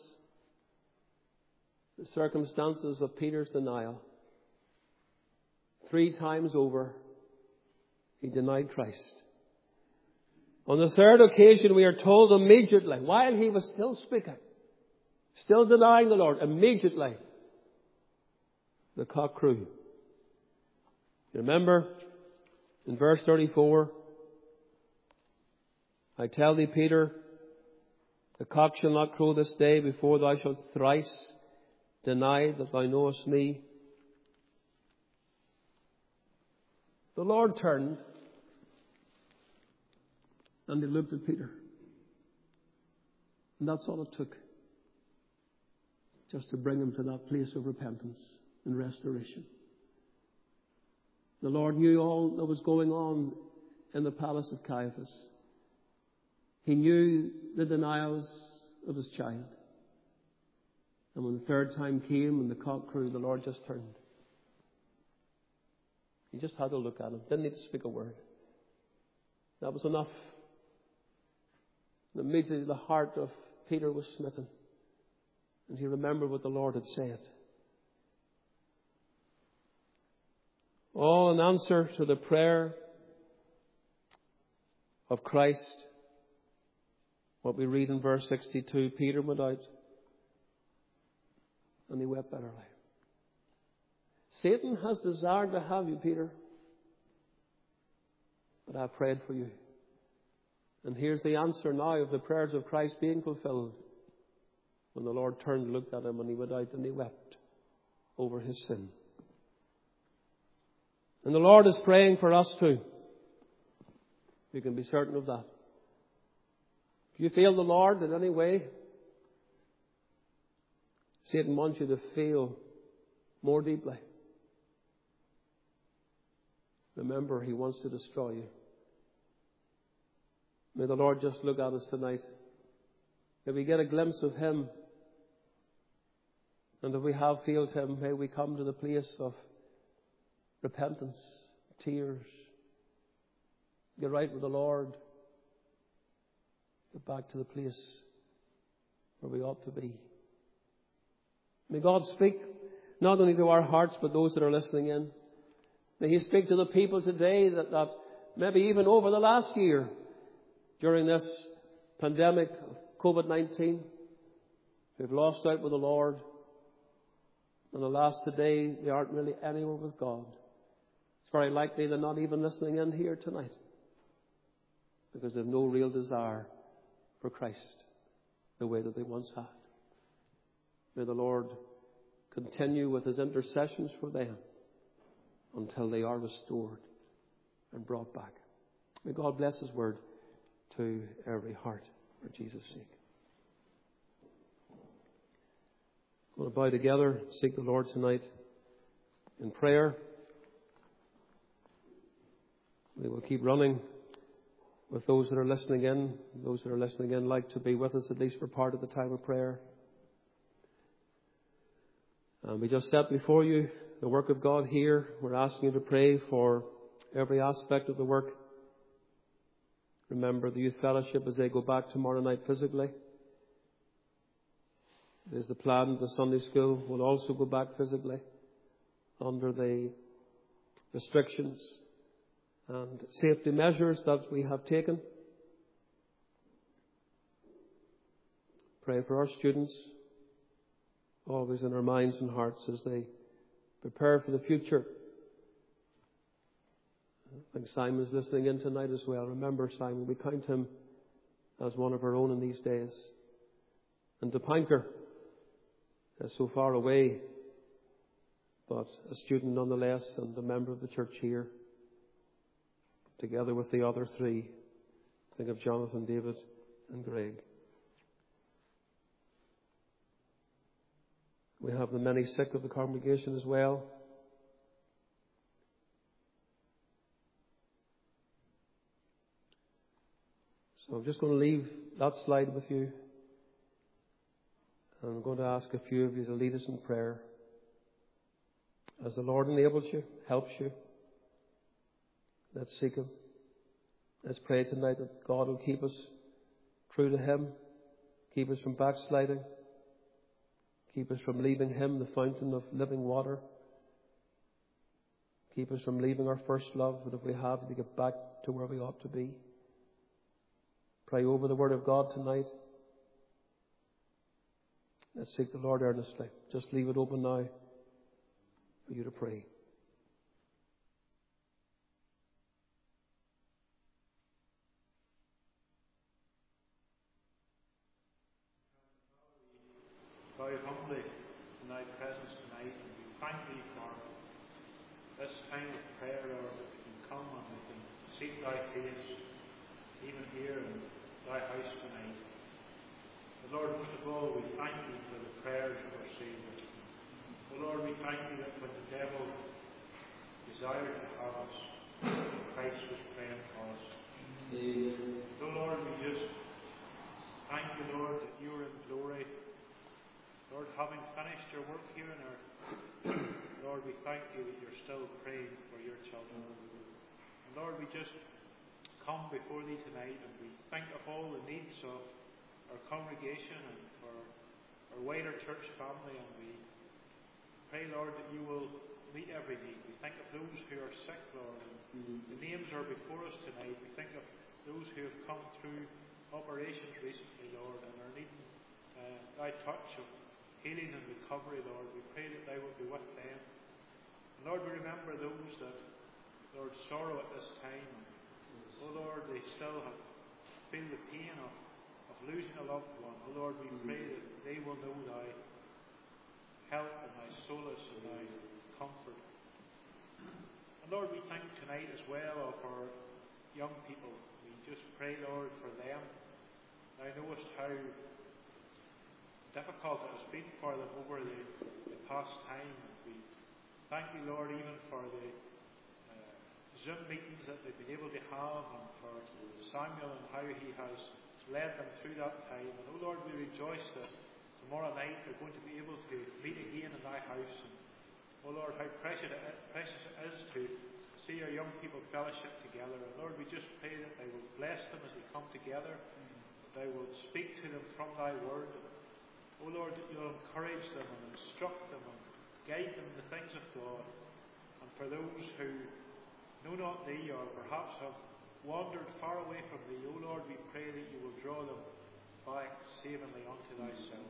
The circumstances of Peter's denial. Three times over, he denied Christ. On the third occasion, we are told immediately, while he was still speaking, still denying the Lord, immediately the cock crew. Remember, in verse thirty-four, I tell thee, Peter, the cock shall not crow this day before thou shalt thrice deny that thou knowest me. The Lord turned and He looked at Peter. And that's all it took, just to bring him to that place of repentance and restoration. The Lord knew all that was going on in the palace of Caiaphas. He knew the denials of His child. And when the third time came and the cock crew, the Lord just turned. He just had to look at him. Didn't need to speak a word. That was enough. And immediately the heart of Peter was smitten. And he remembered what the Lord had said. Oh, an answer to the prayer of Christ. What we read in verse sixty-two, Peter went out and he wept bitterly. Satan has desired to have you, Peter. But I prayed for you. And here's the answer now of the prayers of Christ being fulfilled. When the Lord turned and looked at him and he went out and he wept over his sin. And the Lord is praying for us too. You can be certain of that. If you fail the Lord in any way, Satan wants you to fail more deeply. Remember, he wants to destroy you. May the Lord just look at us tonight. May we get a glimpse of Him. And if we have failed Him, may we come to the place of repentance, tears. Get right with the Lord. Get back to the place where we ought to be. May God speak not only to our hearts, but those that are listening in. May He speak to the people today that, that maybe even over the last year, during this pandemic of covid nineteen, they've lost out with the Lord. And alas, today they aren't really anywhere with God. It's very likely they're not even listening in here tonight, because they have no real desire for Christ the way that they once had. May the Lord continue with His intercessions for them until they are restored and brought back. May God bless His word to every heart for Jesus' sake. We'll bow together, seek the Lord tonight in prayer. We will keep running with those that are listening in, those that are listening in like to be with us at least for part of the time of prayer. And we just set before you the work of God here. We're asking you to pray for every aspect of the work. Remember the youth fellowship as they go back tomorrow night physically. It is the plan that the Sunday school will also go back physically under the restrictions and safety measures that we have taken. Pray for our students, always in our minds and hearts as they prepare for the future. I think Simon's listening in tonight as well. Remember, Simon, we count him as one of our own in these days. And to Panker, is so far away, but a student nonetheless and a member of the church here, together with the other three. Think of Jonathan, David and Greg. We have the many sick of the congregation as well. So I'm just going to leave that slide with you. And I'm going to ask a few of you to lead us in prayer. As the Lord enables you, helps you, let's seek Him. Let's pray tonight that God will keep us true to Him, keep us from backsliding, keep us from leaving Him, the fountain of living water, keep us from leaving our first love, and if we have, to get back to where we ought to be. Pray over the Word of God tonight. Let's seek the Lord earnestly. Just leave it open now for you to pray. Bow humbly in Thy presence tonight, and we thank Thee for this time of prayer, Lord, that we can come and we can seek Thy face, even here in Thy house tonight. But Lord, most of all, we thank Thee for the prayers of our Saviour. But Lord, we thank Thee that when the devil desired to have us, Christ was praying for us. Amen. So Lord, we just thank You, Lord, that You are in glory. Lord, having finished Your work here on earth, Lord, we thank You that You're still praying for Your children. And Lord, we just come before Thee tonight and we think of all the needs of our congregation and for our wider church family, and we pray, Lord, that You will meet every need. We think of those who are sick, Lord, and mm-hmm. the names are before us tonight. We think of those who have come through operations recently, Lord, and are needing uh, Thy touch of healing and recovery, Lord. We pray that Thou will be with them. And Lord, we remember those that, Lord, sorrow at this time. And, oh Lord, they still have feel the pain of of losing a loved one. Oh Lord, we pray that they will know Thy help and Thy solace and Thy comfort. And Lord, we think tonight as well of our young people. We just pray, Lord, for them. Thou knowest how difficult it has been for them over the, the past time. We thank Thee, Lord, even for the uh, Zoom meetings that they've been able to have, and for Samuel and how he has led them through that time. And oh Lord, we rejoice that tomorrow night they're going to be able to meet again in Thy house. And oh Lord, how precious it, precious it is to see our young people fellowship together. And Lord, we just pray that Thou will bless them as they come together, that Thou will speak to them from Thy word. And, oh Lord, that You'll encourage them and instruct them and guide them in the things of God. And for those who know not Thee, or perhaps have wandered far away from Thee, O Lord, we pray that You will draw them back savingly unto Thyself.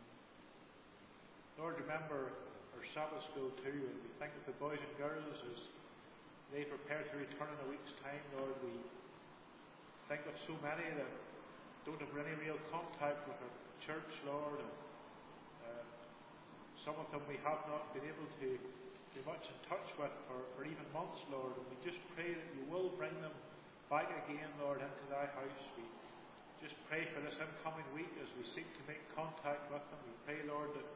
Lord, remember our Sabbath school too, and we think of the boys and girls as they prepare to return in a week's time. Lord, we think of so many that don't have any real contact with our church, Lord, and uh, some of them we have not been able to be much in touch with for, for even months, Lord, and we just pray that You will bring them back again, Lord, into Thy house. We just pray for this incoming week as we seek to make contact with them. We pray, Lord, that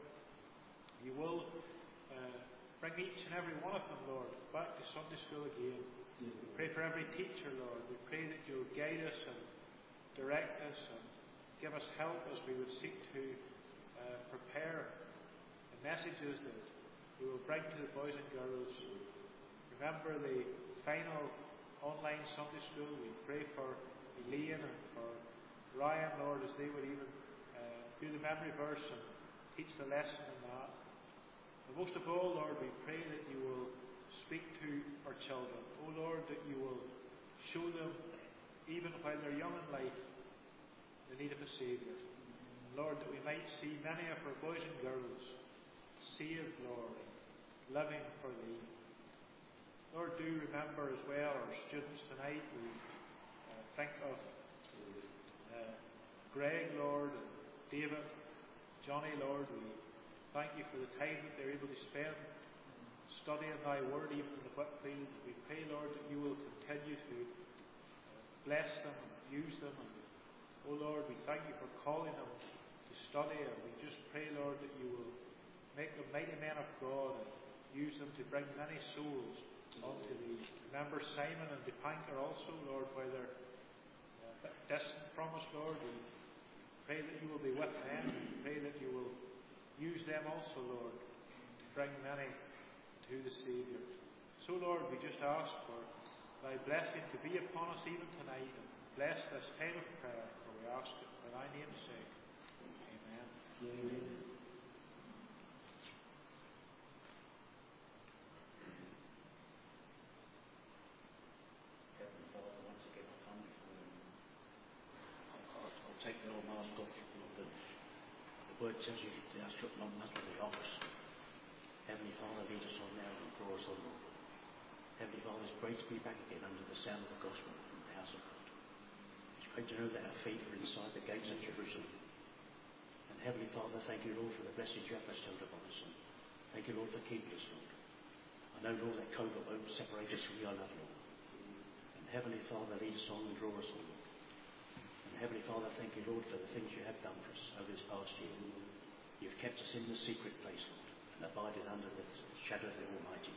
You will uh, bring each and every one of them, Lord, back to Sunday school again. We pray for every teacher, Lord. We pray that you'll guide us and direct us and give us help as we would seek to uh, prepare the messages that we will bring to the boys and girls. Remember the final online Sunday school. We pray for Elaine and for Ryan, Lord, as they would even uh, do the memory verse and teach the lesson in that. But most of all, Lord, we pray that you will speak to our children. Oh Lord, that you will show them, even while they're young in life, the need of a Saviour. And Lord, that we might see many of our boys and girls saved, Lord, living for Thee. Lord, do remember as well our students tonight. We uh, think of uh, Greg, Lord, and David, Johnny, Lord. We thank you for the time that they're able to spend studying Thy Word, even in the Whitfield. We pray, Lord, that you will continue to bless them and use them. And, oh Lord, we thank you for calling them to study, and we just pray, Lord, that you will make them mighty men of God and use them to bring many souls unto Thee. Remember Simon and Dipankar also, Lord, while they're uh, distant from us, Lord. We pray that you will be with them. We pray that you will use them also, Lord, to bring many to the Saviour. So, Lord, we just ask for Thy blessing to be upon us even tonight, and bless this time of prayer, for we ask it for Thy name's sake. Amen. Amen. Take the old mask off, Lord. The, the word says you thou shalt not muzzle the ox. Heavenly Father, lead us on now and draw us on, Lord. Heavenly Father, it's great to be back again under the sound of the gospel in the house of God. It's great to know that our feet are inside the gates of Jerusalem. And Heavenly Father, thank you, Lord, for the blessings you have bestowed upon us. And thank you, Lord, for keeping us, Lord. I know, Lord, that COVID won't separate us from your love, Lord. And Heavenly Father, lead us on and draw us on, Lord. Heavenly Father, thank you, Lord, for the things you have done for us over this past year. You've kept us in the secret place, Lord, and abided under the shadow of the Almighty.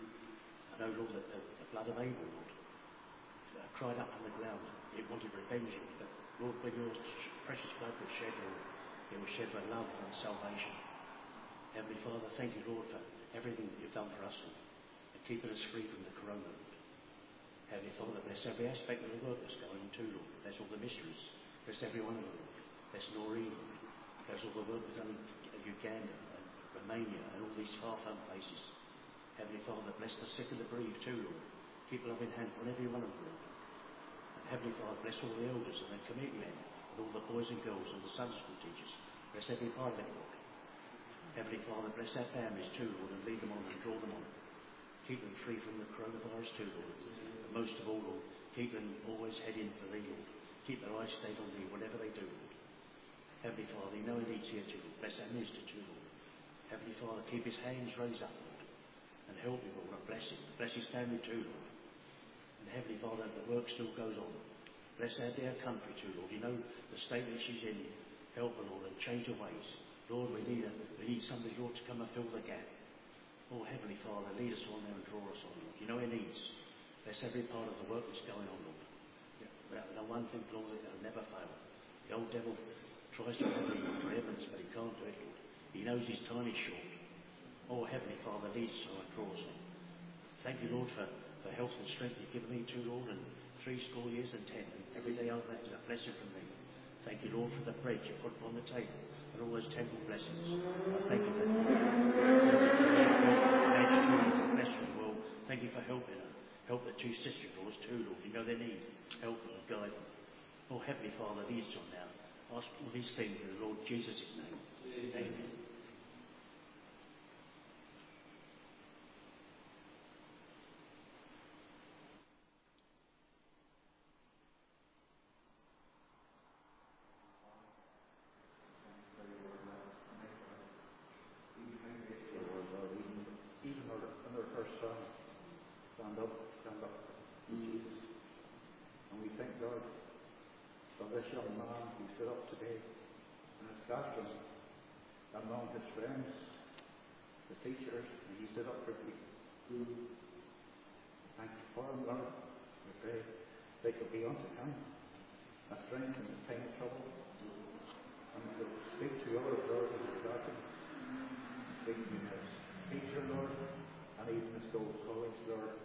I know, Lord, that the, the blood of Abel, Lord, uh, cried up from the ground. It wanted revenge, Lord, but Lord, when your precious blood was shed, Lord, it was shed for love and salvation. Heavenly Father, thank you, Lord, for everything that you've done for us, Lord, and keeping us free from the corona, Lord. Heavenly Father, bless every aspect of the work that's going on too, Lord. Bless all the mysteries. Bless every one of them, Lord. Bless Noreen, Lord. Bless all the work we've done in Uganda and Romania and all these far-flung places. Heavenly Father, bless the sick and the bereaved too, Lord. Keep a loving hand on every one of them, Lord. And Heavenly Father, bless all the elders and the committee men and all the boys and girls and the Sunday school teachers. Bless every part of it, Lord. Heavenly Father, bless their families too, Lord, and lead them on and draw them on. Keep them free from the coronavirus too, Lord. Most of all, Lord, keep them always heading for Thee, Lord. Keep their eyes stayed on Thee, whatever they do, Lord. Heavenly Father, you know He needs here too, Lord. Bless our minister too, Lord. Heavenly Father, keep his hands raised up, Lord, and help him, Lord, and bless him. Bless his family too, Lord. And Heavenly Father, the work still goes on. Bless our dear country too, Lord. You know the state that she's in. Help her, Lord, and change her ways. Lord, we need, a, we need somebody, Lord, to come and fill the gap. Oh, Heavenly Father, lead us on there and draw us on, Lord. You know our needs. Bless every part of the work that's going on, Lord. Yeah. The one thing, Lord, that will never fail. The old devil tries to have you for heavens, but he can't do it, Lord. He knows he's tiny short. Oh, Heavenly Father, lead us on and draw us on. Thank you, Lord, for, for health and strength you've given me too, Lord, and three score years and ten. And every day after that is a blessing from me. Thank you, Lord, for the bread you put upon the table and all those temple blessings. I thank you for blessing the world. Thank you for helping her. Help the two sisters-in-laws too, Lord. You know their need. Help them and guide them. Oh, Heavenly Father, lead us on now. Ask all these things in the Lord Jesus' name. Amen. This young man who stood up today in his classroom, among his friends, the teachers, and he stood up for people. Thank you for him, Lord. We pray they could be unto him a strength in the time of trouble. And to speak to others, Lord, as we got him. Speak to him as teacher, Lord, and even as those colleagues, Lord.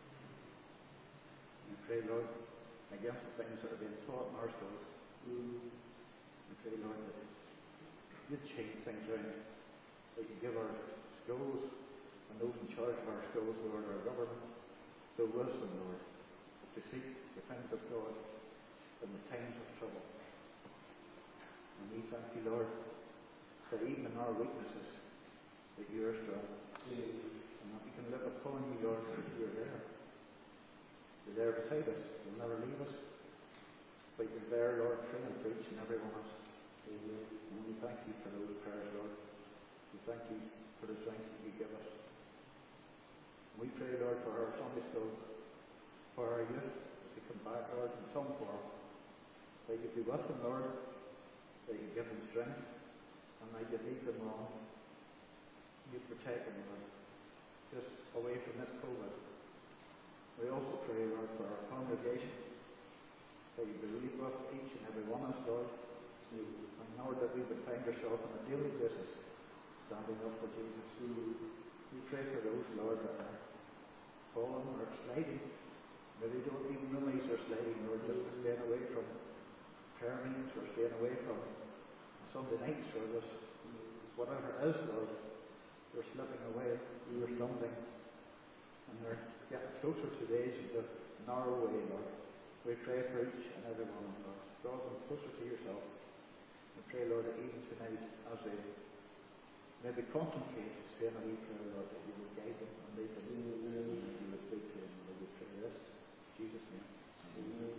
We pray, Lord, against the things that are being taught in our schools. We pray, Lord, that you'd change things around. That you give our schools and those in charge of our schools, Lord, our government, the wisdom, Lord, to seek the things of God in the times of trouble. And we thank you, Lord, that even in our weaknesses, that you are strong. And that we can look upon you, Lord, that you are there. You're there beside us. You'll never leave us. But you're there, Lord, training for each and every one of us. And we thank you for those prayers, Lord. We thank you for the strength that you give us. We pray, Lord, for our Sunday school, for our youth, as they come back, Lord, in some form, that you be with them, Lord, that you give them strength, and that you lead them on. You protect them, Lord, just away from this COVID. We also pray, Lord, for our congregation, that you be with each and every one of us, Lord, and Lord, that we would find ourselves on a daily basis standing up for Jesus. We pray for those, Lord, that are falling or sliding. Maybe they don't even realize they're sliding, Lord, just for staying away from prayer meetings or staying away from Sunday night service. Whatever it is, Lord, they're slipping away, they're stumbling, and they're getting closer to the edge of the narrow way, Lord. We pray for each and every one of them, Lord. Draw them closer to yourself. We pray, Lord, that even tonight, as they maybe contemplate saying a wee prayer, Lord, that you would guide them and lead them, and that you would speak to them, and we pray this in Jesus' name. Amen.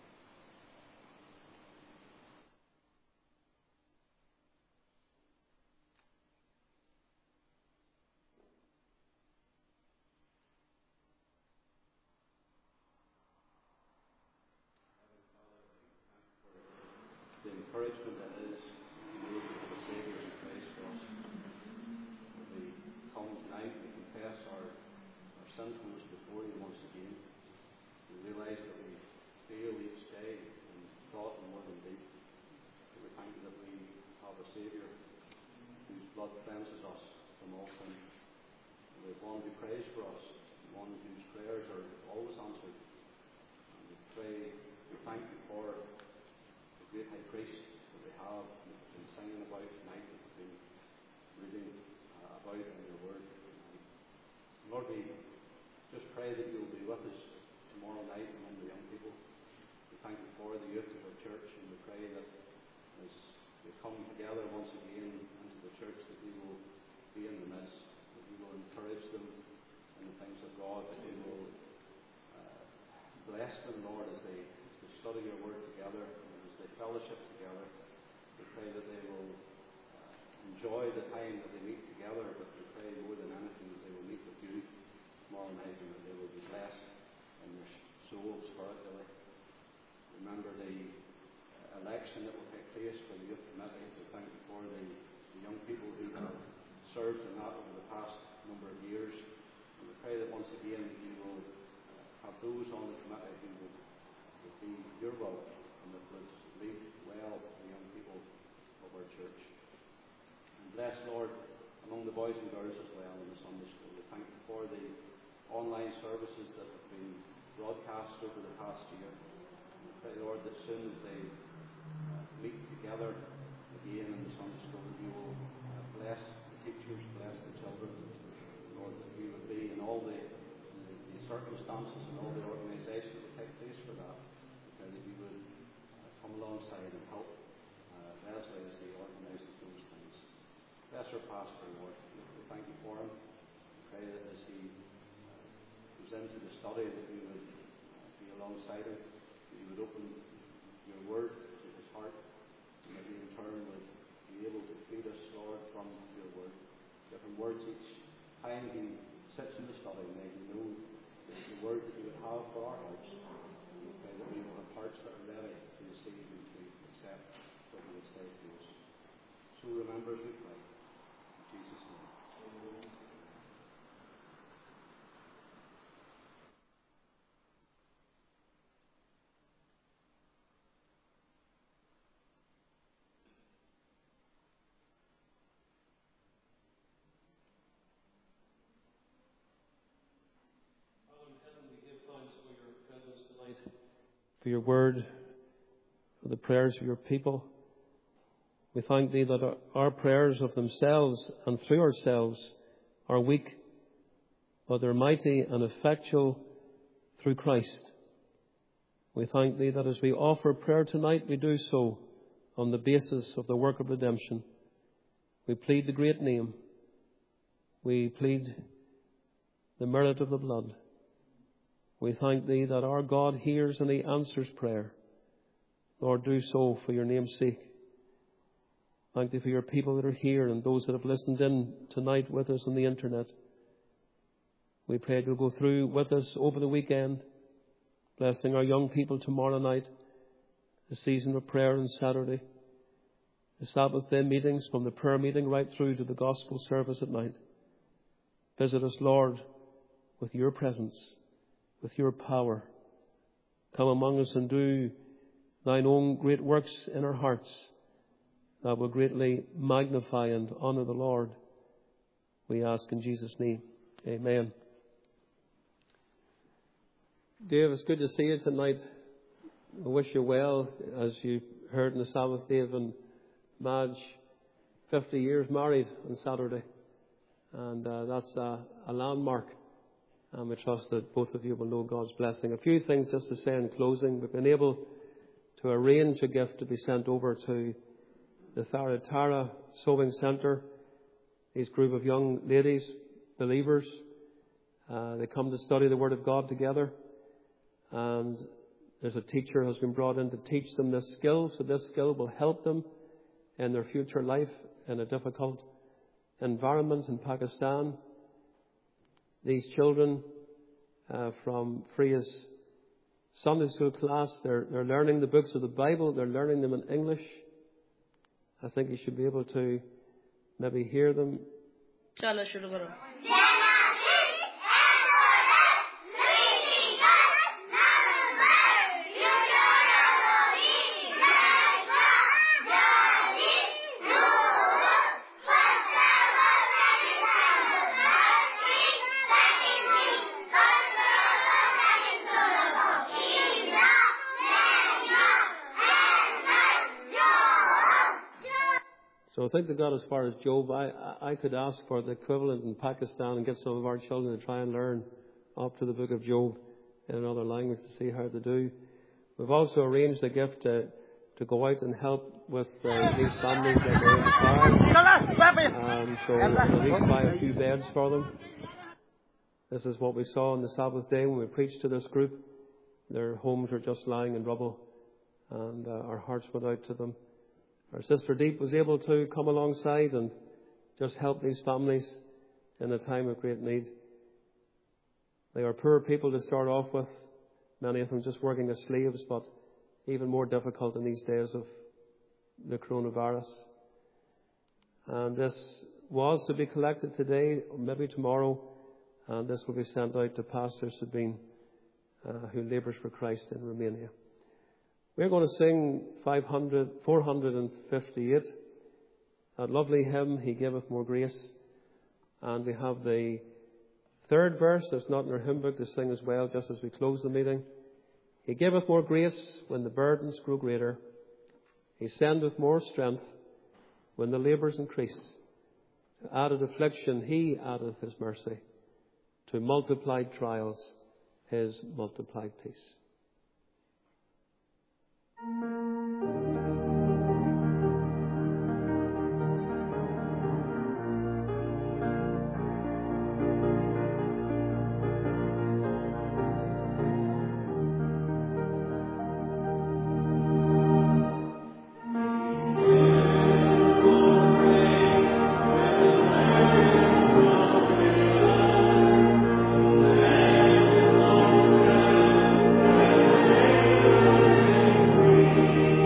The encouragement that is made for the Saviour's grace for us. When we come tonight, we confess our, our sinfulness before you once again. We realise that we fail each day in thought and word and deed. And we thank you that we have a Saviour whose blood cleanses us from all sin. And we have one who prays for us, one whose prayers are always answered. And we pray, we thank you for great high priest that we have been singing about tonight, that we've been reading uh, about in your word. And Lord, we just pray that you'll be with us tomorrow night among the young people. We thank you for the youth of our church, and we pray that as we come together once again into the church, that we will be in the midst, that we will encourage them in the things of God, that we will uh, bless them, Lord, as they, as they study your word together, they fellowship together. We pray that they will uh, enjoy the time that they meet together, but we pray more than anything that they will meet with you tomorrow night, and that they will be blessed in their souls spiritually. Remember the uh, election that will take place for the youth committee. We thank you for the, the young people who have served in that over the past number of years. And we pray that once again that you will uh, have those on the committee who would, would be your will, and that would lead well the young people of our church. And bless, Lord, among the boys and girls as well in the Sunday school. We thank you for the online services that have been broadcast over the past year. And we pray, Lord, that soon as they uh, meet together again in the Sunday school, that you will uh, bless the teachers, bless the children. Lord, that we would be in all the, the, the circumstances and all the organisation that would take place for that. We pray that you would come alongside and help uh, Leslie as he organises those things. Bless our pastor, Lord. We thank you for him. We pray that as he uh, goes into the study, that you would uh, be alongside him, that you would open your word to his heart, and that he in turn would be able to feed us, Lord, from your word. Different words each time he sits in the study, may he know the word that you would have for our hearts. And we pray that we will have hearts that are ready to receive and to accept what you would say to us. So remember as we pray. In Jesus' name. Amen. for your word, for the prayers of your people. We thank thee that our prayers of themselves and through ourselves are weak, but they're mighty and effectual through Christ. We thank thee that as we offer prayer tonight, we do so on the basis of the work of redemption. We plead the great name. We plead the merit of the blood. We thank thee that our God hears and he answers prayer. Lord, do so for your name's sake. Thank thee for your people that are here and those that have listened in tonight with us on the internet. We pray you'll go through with us over the weekend, blessing our young people tomorrow night, the season of prayer on Saturday, the Sabbath day meetings from the prayer meeting right through to the gospel service at night. Visit us, Lord, with your presence, with your power. Come among us and do thine own great works in our hearts that will greatly magnify and honour the Lord. We ask in Jesus' name. Amen. Dave, it's good to see you tonight. I wish you well. As you heard in the Sabbath, Dave and Madge, fifty years married on Saturday. And uh, that's a, a landmark. And we trust that both of you will know God's blessing. A few things just to say in closing. We've been able to arrange a gift to be sent over to the Tharatara Sewing Centre. These group of young ladies, believers, uh, they come to study the Word of God together. And there's a teacher who has been brought in to teach them this skill. So this skill will help them in their future life in a difficult environment in Pakistan. These children uh, from Freya's Sunday school class, they're, they're learning the books of the Bible. They're learning them in English. I think you should be able to maybe hear them. Chalo, shuru karo. So I think they got as far as Job. I, I could ask for the equivalent in Pakistan and get some of our children to try and learn up to the book of Job in another language to see how they do. We've also arranged a gift to, to go out and help with uh, these families that are in the fire. Um, so we'll at least buy a few beds for them. This is what we saw on the Sabbath day when we preached to this group. Their homes are just lying in rubble, and uh, our hearts went out to them. Our sister Deep was able to come alongside and just help these families in a time of great need. They are poor people to start off with, many of them just working as slaves, but even more difficult in these days of the coronavirus. And this was to be collected today, or maybe tomorrow, and this will be sent out to Pastor Sabine, uh, who labours for Christ in Romania. We're going to sing five hundred, four hundred fifty-eight, that lovely hymn, He Giveth More Grace. And we have the third verse that's not in our hymn book to sing as well, just as we close the meeting. He giveth more grace when the burdens grow greater. He sendeth more strength when the labours increase. To added affliction He addeth His mercy. To multiplied trials His multiplied peace. Thank you.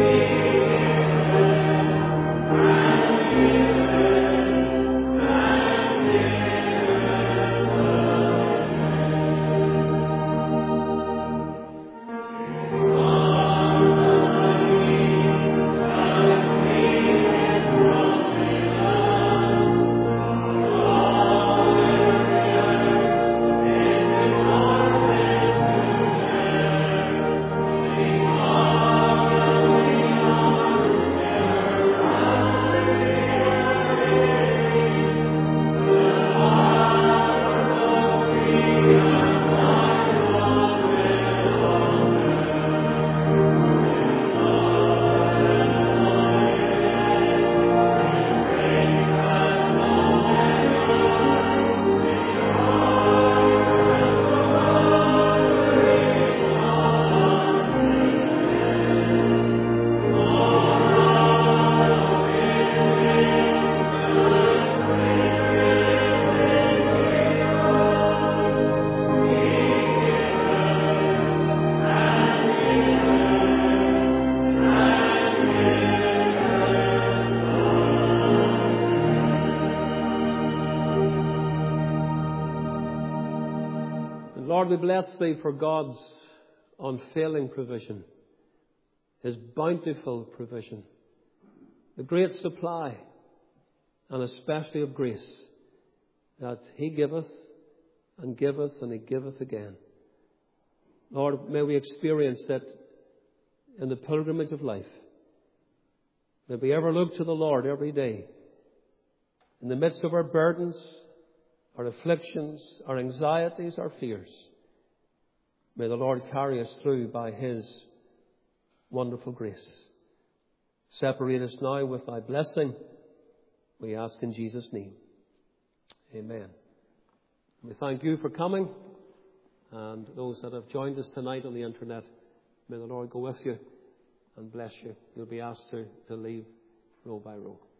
Lord, we bless Thee for God's unfailing provision, His bountiful provision, the great supply, and especially of grace, that He giveth and giveth and He giveth again. Lord, may we experience that in the pilgrimage of life. May we ever look to the Lord every day. In the midst of our burdens, our afflictions, our anxieties, our fears, may the Lord carry us through by His wonderful grace. Separate us now with Thy blessing, we ask in Jesus' name. Amen. We thank you for coming, and those that have joined us tonight on the internet, may the Lord go with you and bless you. You'll be asked to, to leave row by row.